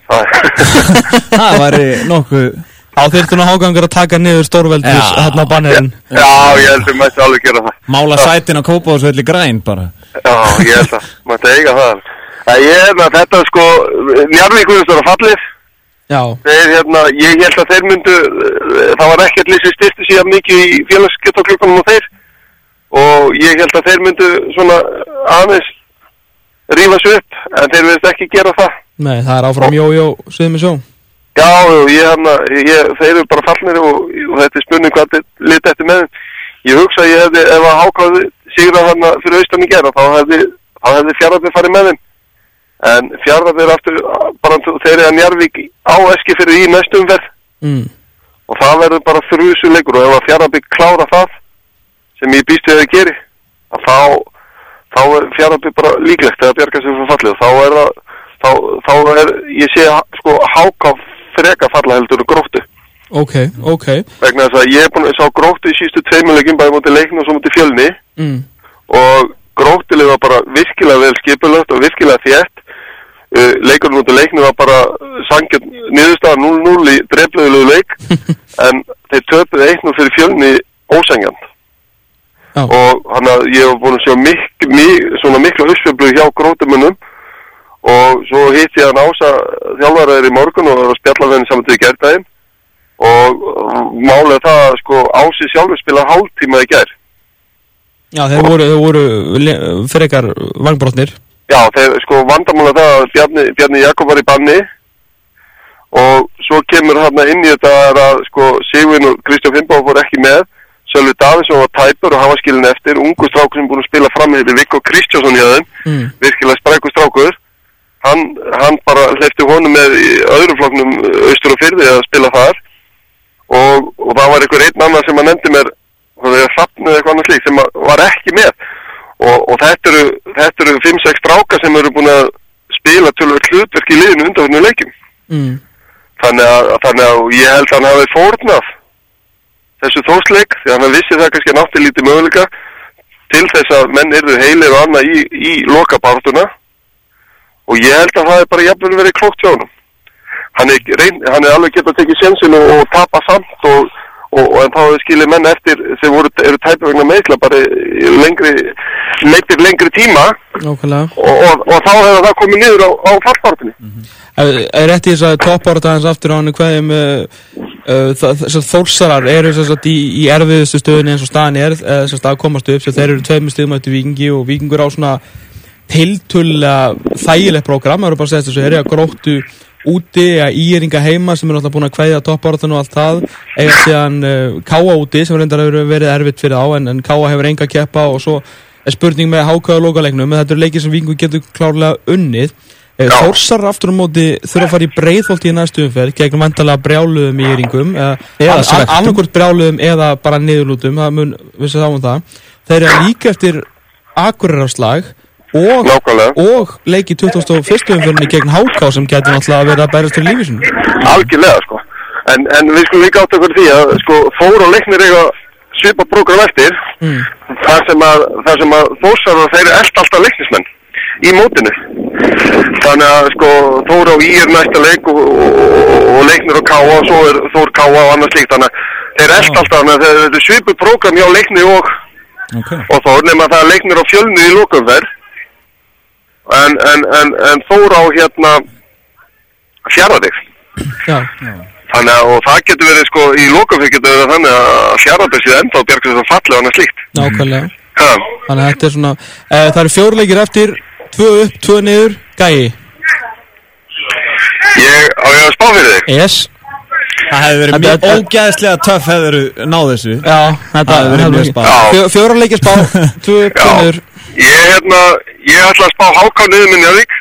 Það væri nokkuð. Á þyrftu nú Hágangur að taka niður stórveldis hérna á bannerinn. Já, ég held að mætti alveg gera það. Mála sætin á Kópavogsvelli græn bara. Já, ég held að mætti eiga það. Ég held að þetta sko Njarðvík er fallið. Já. Þeir, hérna, ég held að þeir myndu, það var ekkert lið sem styrsti síðan mikið í félagsgetaklubbanum og þeir og ég held að þeir myndu svona aðeins rífa sig upp, en þeir verðist ekki gera það. Nei, það er áfram jó-jó, suðum við sjó. Já, ég, hana, ég, þeir eru bara fallnir og, og þetta er spurning hvað þetta lit eftir með þeim. Ég hugsa að ég hefði, ef að Hákáði sigra hana fyrir austan í gera, þá hefði, þá hefði Fjarðabyggð farið með þeim. En Fjarðabyggð er aftur, bara þeir eru að Njarðvík á Eskifirði í næstu umferð. Mm. Og það verður bara þrjusu leikur og ef að Fjarðabyggð klára það, sem ég býst við að þau geri, að þá, þá er Fjarðabyggð bara líklegt að bjarga sig frá fallið. Þá er það, þá, þá er, ég sé sko Hákáð freka falla heldur og Gróttu. Ok, ok. Vegna þess að ég er búin að sá Gróttu í sístu tveimur leikjum bæði móti Leikni og svo móti Fjölni mm. og Gróttu var bara virkilega vel skipulagt og virkilega þétt. Uh, leikurinn móti Leikni var bara sangjöld niðurstaðar núll núll í drefluðulegu leik en þeir töpuðu eitt núll fyrir Fjölni ósangjant. Já. Og hann að ég hef búin að sjá mik, mik, svona mikla uppsveiflu hjá Gróttumönnum og svo hitt ég hann Ása þjálfaraður í morgun og var að spjalla við henni saman til gærdaginn og málið það að sko Ási sjálfur spila hálftíma í gær. Já, þeir voru, þeir voru frekar vangbrotnir. Já, þeir sko vandamálið það að Bjarni, Bjarni Jakob var í banni og svo kemur hann inn í þetta að sko Sigurvin og Kristján Finnbá fór ekki með, Sölvi Davíðsson var tæpur og hann var skilin eftir, ungu strákur sem búin að spila fram með Viggo Kristjánsson hjá þeim, mm. virkilega sprækur strákur. Hann, hann bara hleypti honum með í öðrum flokknum austur og firði að spila þar og, og það var einhver einn annar sem að nefndi mér það er Hrafn eða eitthvað annað slíkt sem var ekki með og, og þetta eru, þetta eru fimm sex strákar sem eru búin að spila tölvöld hlutverk í liðinu undanfarnu leikjum. Mm. Þannig að, þannig að ég held að hann hafi fórnað þessu þórsleik því að hann vissi það kannski nátti lítið möguleika til þess að menn yrðu heilir og annað í, í lokabarátuna. Og ég held að það er bara jafnvel verið klókt hjá honum. Hann er, reyn, hann er alveg getað tekið sénsinn og, og tapa samt og, og, og en þá skilir menn eftir sem voru, eru tæpi vegna meðsla bara lengri, leipir lengri tíma og, og, og þá hefur það komið niður á, á fallbartinni. Mm-hmm. Er, er rétt í þess að toppbarata hans aftur á hann hverjum uh, uh, þessar þórsarar eru þess að í, í erfiðustu stöðunni eins og staðan er þess að stað komast upp, þeir eru tveimur stöðum eftir Víkingi og Víkingur á svona tiltölulega þægilegt prógram, það eru bara að segja þess að þeir eru að Gróttu úti, að Íringa heima sem eru alltaf búin að kveðja toppbaráttan og allt það eiga síðan uh, Káa úti sem reyndar hefur verið erfitt fyrir þá en, en Káa hefur enga keppa og svo er spurning með Hákáða lokaleiknum, en þetta eru leikir sem Víkingur getur klárlega unnið. Þórsar aftur á móti þurfa að fara í Breiðholt í næstu umferð gegn vantarlega brjáluðum í Íringum eða annarkvort brjáluðum eða bara niðurlútum, það mun vissi þá um það. Þeir eru líka eftir Akureyrarslag og, og leiki tuttugasta og fyrstu umferðinni gegn H K sem getur náttúrulega að vera að bærast til lífi sinu. Algjörlega sko, en, en við skulum líka átt okkur því að sko Þór og Leiknir eiga svipa prógram eftir mm. þar sem að, þar sem að Þórsar og þeir eru eld alltaf Leiknismenn í mótinu. Þannig að sko Þór á Í er næsta leik og, og, og Leiknir og Káa og svo er Þór Káa og annað slíkt, þannig að þeir er eld alltaf, þannig að þeir eru svipu prógram hjá Leikni og, okay. og Þór, nema það er Leiknir á Fjölni í lokumferð en, en, en, en Þór á hérna Fjarðabyggð. Já. Þannig að og það getur verið sko í lokumferð getur verið þannig að Fjarðabyggð sé enda og bjarga þess að falla og annað slíkt. Nákvæmlega. Ja. Þannig að þetta er svona, e, það eru fjór leikir eftir, tvö upp, tvö niður, Gæi. Ég, á ég að spá fyrir þig? Yes. Það hefði verið mjög ógæðslega töff hefur náð þessu. Já, þetta hefði verið mjög spá. Fjóra leikir spá, tvö upp, tvö niður. Ég, hérna, ég ætla að spá H K niður með Njarðvík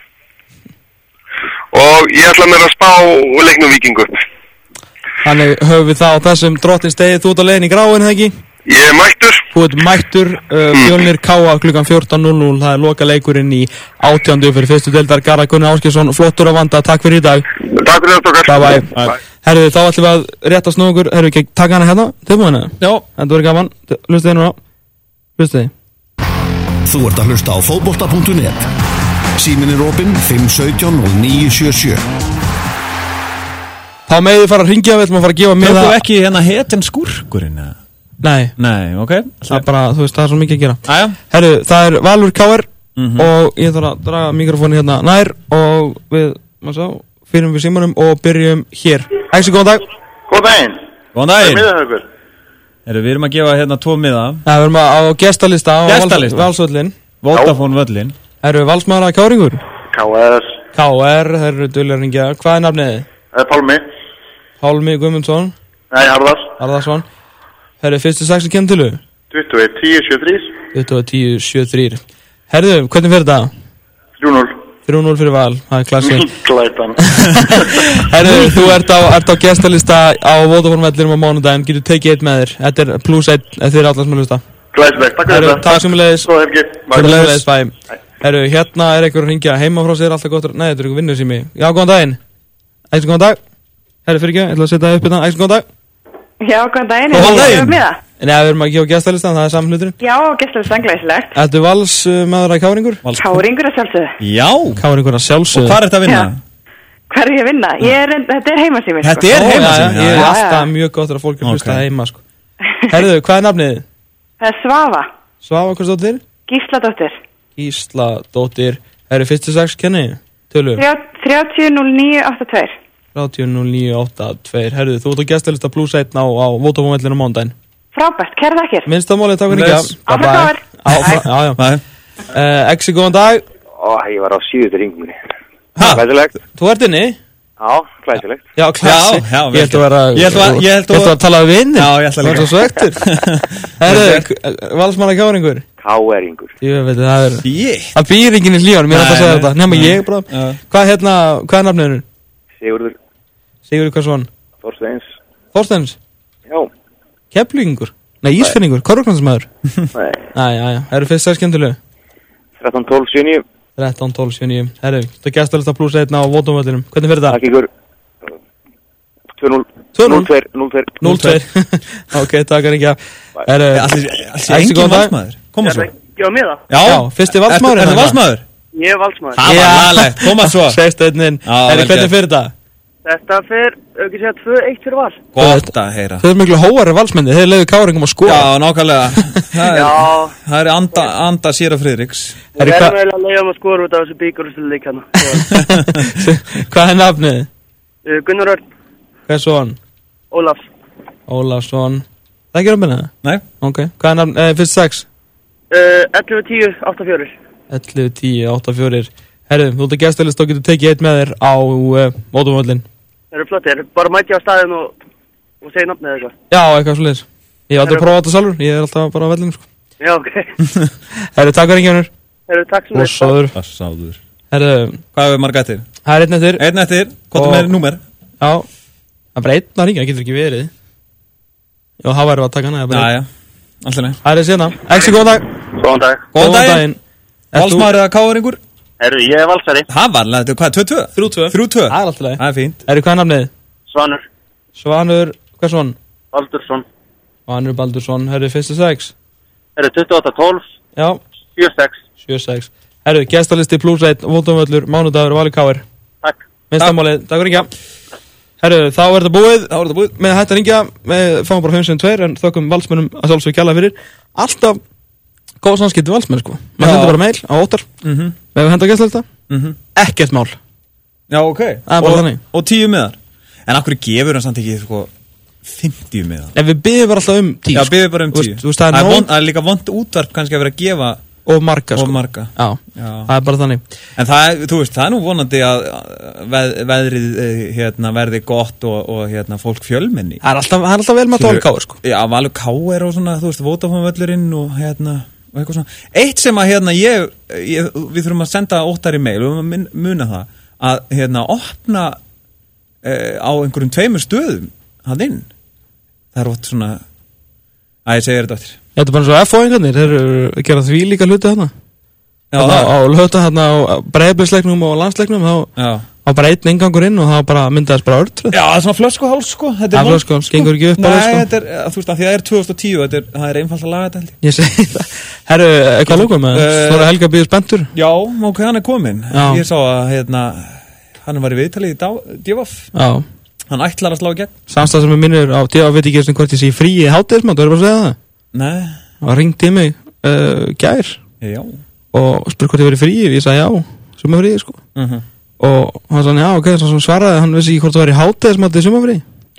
og ég ætla mér að spá Leiknum Víking upp. Þannig höfum við það á þessum drottins degi, þú ert á leiðin í gráin, eða ekki? Ég er mættur. Þú ert mættur, uh, Fjölnir Káa klukkan fjórtán núll núll, það er loka leikurinn í átjándu fyrir fyrstu deildar. Garðar Gunnar Ásgeirsson, flottur að vanda, takk fyrir í dag. Takk fyrir þetta okkar. Bye bye. Herðu, þá ætlum við að rétta snú okkur, herðu ekki, taka hana hérna, tilbúin hana? Já. Þetta verður gaman, hlustu þið núna, hlustu þið. Þú ert að hlusta á fótbolta punktur net. Síminn er opinn fimm sautján og níu sjö sjö. Þá með þið fara að ringja, við ætlum að fara að gefa með það. Þú ekki hérna hetjan skúrkurinn, eða? Nei. Nei, ok. Það er bara, þú veist, það er svo mikið að gera. Aja. Herru, það er Valur K R mm-hmm. og ég þarf að draga mikrofónu hérna nær og við, maður sá, fyrir við símanum og byrjum hér. Ægsi, góðan dag. Góðan daginn. Góðan daginn. Það er miðahaukur. Herru, við erum að gefa hérna tvo miða. Já, við erum að á gestalista á gestalista. Valsvöllin. Vodafone völlin. Eru valsmaður að Káringur? K R. K R, þeir eru duglega að ringja. Hvað er nafnið? Uh, Pálmi. Pálmi Guðmundsson. Nei, Harðars. Harðarsson. Herru, fyrstu sex sem kemur til þú? tuttugu og eitt tíu sjötíu og þrjú. tuttugu og eitt tíu sjötíu og þrjú. Herru, hvernig fer þetta? þrjú núll. þrjú núll fyrir Val, það er klassi. Glætan. Herru, þú ert á, ert á gestalista á Vodafone-vellinum á mánudaginn. Getur tekið eitt með þér. Þetta er pluss eitt ef þið er allar sem að hlusta. Glæsilegt, takk fyrir þetta. Takk sömuleiðis. Góða helgi. Sömuleiðis, bæ. Herru, hérna er einhver að ringja heima frá sér, alltaf gott. Nei, þetta er einhver vinnur sími. Já, góðan daginn. Æsum, góðan dag. Herru, fyrir ekki, ég ætla að setja upp hérna. Æsum, góðan dag. Já, góðan daginn. Góðan daginn. Með það? Nei, við erum ekki á gestalistan, það er saman hluturinn. Já, gestalistan, glæsilegt. Ertu vals uh, maður að Káringur? Káringur að sjálfsögðu. Já. Káringur að sjálfsögðu. Og hvað er þetta að vinna? Hvað er ég að vinna? Ég er, þetta er heimasími, sko. Þetta er heimasími? Ég er alltaf mjög gott að fólk er hlusta heima, sko. Herðu, hvað er nafnið? Það er Svafa. Svafa, hvað stóttir? Gísladóttir. Gísladóttir. Herru, fyrstu sex kennið? Tölu? þrjátíu núll níu áttatíu og tvö. þrjátíu núll níu áttatíu og tvö. Herru, þú ert á gestalista pluss einn á, á Vodafone-vellinu á mánudaginn. Frábært, kæra þakkir. Minnst að málið, takk fyrir ekki. Áfram gáður. Já, já. Uh, Exi, góðan dag. Ó, ég var á síðustu ringunni. Glæsilegt. Þú ert inni? Já, glæsilegt. Já, klassi. Já, já, ég held að vera... Ég held að... Ég held að tala við vinni. Já, ég held að líka. Það er svo svektur. Herru, valsmann að Káringur? Káringur. Ég veit, það er... Það býr enginn í hlíðan, mér er alltaf að segja þetta. Nefnum ég bara. Hvað hérna, hvað er nafniður? Sigurður. Sigurður hvað svon? Þorsteins. Þorsteins? Já. Keflingur? Nei, Ísfinningur, korruknansmaður? Nei. Næ, já, já. Herru, fyrst það er skemmtilegu? þrettán tólf sjö níu. þrettán tólf sjö níu. Herru, þú gestalista pluss einn á Vodafone-vellinum. Hvernig fyrir það? Takk ykkur. tvö núll. núll tvö. núll tvö. núll tvö. Ok, takkar ekki að. Herru, allir engin valsmaður. Koma svo. Já, með það. Já, fyrsti valsmaður. Er það valsmaður? Ég er valsmaður. Það var aðlegt, koma svo. Segst einninn. Herru, hvernig fyrir það? Þetta fer, auðvitað segja, tvö eitt fyrir Val. Gott að heyra. Þau eru miklu hóari valsmenni, þeir leiðu Káringum að skoða. Já, nákvæmlega. Það er, Já. það er anda, anda Síra Friðriks. Við erum eiginlega að leiða um að skora út af þessu bíkurústu leik hana. Hvað er nafnið? Uh, Gunnar Örn. Hvað er svon? Ólafs. Ólafsson. Það ekki römbina? Nei. Ok, hvað er nafn, eh, fyrst sex? Uh, ellefu tíu áttatíu og fjögur. ellefu tíu áttatíu og fjögur. Herru, þú ert að gestalist og getur tekið eitt með þér á uh, Vodafone-völlin. Það eru flottir, bara mæti á staðin og, og segja nafnið eða eitthvað. Já, eitthvað svolítið. Ég hef aldrei prófað þetta sjálfur, ég er alltaf bara á vellinum, sko. Já, ok. Herru, takk fyrir ringjónur. Herru, takk sem Og sáður. Og sáður. Herru, hvað er marga eftir? Það er einn eftir. Einn eftir, hvað er með númer? Já, það er bara einn að ringja, það getur ekki verið. Já, það væri að taka hana. Já, já, alltaf nei. Það er síðan. Exi, góðan dag. Góðan dag. Góðan daginn. Valsmaður eða Káringur? Herru, ég er valsari. Það var alveg, hvað, tvö tvö? þrjú tvö. þrjú tvö? Það er alltaf leið. Það er fínt. Herru, hvað er nafnið? Svanur. Svanur, hvað svon? Baldursson. Svanur Baldursson, herru, fyrstu sex. Herru, tuttugu og átta tólf. Já. sjö sex. sjö sex. Herru, gestalisti pluss einn, Vodafone-völlur, mánudagur, Valur K R. Takk. Minnstamálið, takk fyrir ekki. Herru, þá er þetta búið, þá er þetta búið með hægt að ringja, við fáum bara fimm tveir en þökkum valsmönnum að sjálfsög kjalla fyrir. Alltaf góð samskipti valsmenn, sko. Maður sendur bara mail á óttar, mm -hmm. með við henda gestalista, mm -hmm. ekkert mál. Já, ok. Það er bara og, þannig. Og tíu miðar. En akkur gefur hann samt ekki, sko, fimmtíu miðar? En við byggjum bara alltaf um tíu. Já, byggjum bara um tíu. Þú veist, það er nóg. nóg. Það er líka vond útvarp kannski að vera að gefa... Og marga, sko. Og marga. Já, Já. það er bara þannig. En það er, þú veist, það er nú vonandi að veð, veðrið hérna, verði gott og, og hérna, fólk fjölmenni. Það er alltaf, það er alltaf vel með Valur K R, sko. Já, Valur K R og svona, þú veist, Vodafone-völlurinn og hérna, og eitthvað svona. Eitt sem að hérna, ég, ég við þurfum að senda óttar í mail og við muna það, að hérna, opna eh, á einhverjum tveimur stöðum að inn. Það er ótt svona, að ég segja þetta eftir. Þetta er bara eins og F O-ingarnir, þeir eru að gera því líka hluti þarna. Já, þarna það. á hluta þarna á breiðablisleiknum og landsleiknum, þá á bara einn ingangur inn og þá bara myndaðist bara örtröð. Já, það er svona flöskuháls, sko. Það er flöskuháls, gengur ekki upp Nei, bara, sko. þetta er, þú veist, að því að það er tvö þúsund og tíu, þetta er, það er einfalt að laga þetta, held ég. Ég segi það. Herru, eitthvað lókum með það? Snorri Helga býður spenntur? Já, ok, hann er kominn. Já. Ég sá að, hérna, hann var í viðtali í D V F. Já. Hann ætlar að slá í gegn. Samstæð sem er minnur á D V F, veit ekki eins og hvort ég sé frí í hádegismat, þú verður bara að segja það? Nei. Og ringdi í mig uh, gær. Já. Og spurði hvort ég verið frí, ég sagði já, sem er frí, sko. Mhm. Og hann sagði, já, ok, svo svaraði, hann vissi ekki hvort það var í hádegismat í sumafrí.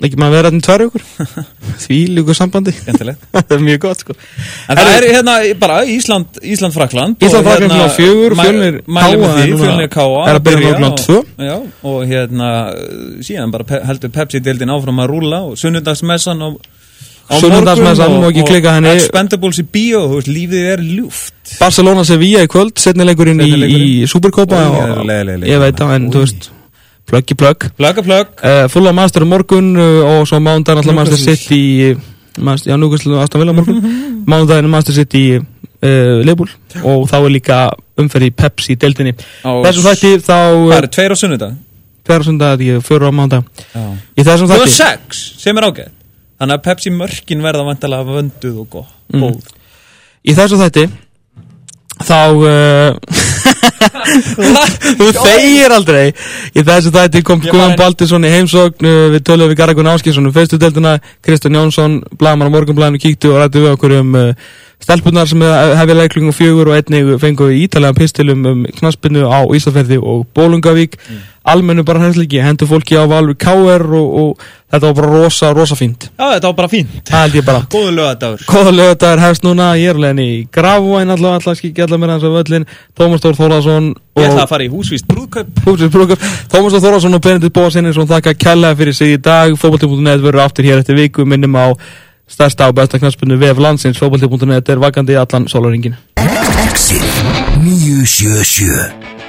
ekki maður vera þarna í tvær vikur því líkur sambandi það er mjög gott sko en það er hérna bara Ísland, Ísland Frakland Ísland Frakland hérna, fjögur, Fjölnir Káa er að byrja klukkan tvö já, og hérna síðan bara pe- heldur Pepsi-deildin áfram að rúlla og sunnudagsmessan og Sunnudagsmessan og ekki klika henni Expendables í bíó, þú veist, lífið er ljúft Barcelona Sevilla í kvöld, setni leikurinn í, í Supercopa og ég veit það, en þú veist pluggi plugg plugga plugg uh, fulla master morgun uh, og svo mánudaginn alltaf master sitt í já, núkvæmslu Aston Villa morgun mánudaginn master sitt í uh, Leifbúl og þá er líka umferð í Pepsi í deildinni þessum þætti þá það er tveir á sunnudag tveir á sunnudag, fjóru á mánudag í þessum þætti það er sex, sem er ágæð þannig að Pepsi mörkin verða vantilega vönduð og góð mm. í þessum þætti þá uh, þú þegir aldrei í þessu þætti kom Guðjón Baldursson í heimsókn við töluðum við Garðar Gunnar Ásgeirsson um fyrstudeildina Kristján Jónsson, blaðamann á Morgunblaðinu kíktu og ræddu við okkur um uh, stelpunnar sem hefði leiklingu fjögur og einnig fengu við ítalega pistilum um knaspinu á Ísafirði og Bolungavík mm. almennu bara hræðsliki, hendur fólki á Valur K R og, og þetta var bara rosa, rosa fínt já, þetta var bara fínt það held ég bara góður lögadagur góður lögadagur hefst núna, ég er alveg í Grafvæn allavega, alltaf skikki allavega mér hans af völlin Tómas Þór Þórðarsson ég ætla að fara í húsvíst brúðkaup húsvíst brúðkaup Tómas Þór Þórðarsson og Benedikt Bóasson þakka kærlega fyrir sig í dag fótbolti punktur net verður aftur hér eftir viku minnum á stærsta og besta knattspyrnu vef landsins fótbolti punktur net er vakandi allan sólarhringinn Exit níu sjö sjö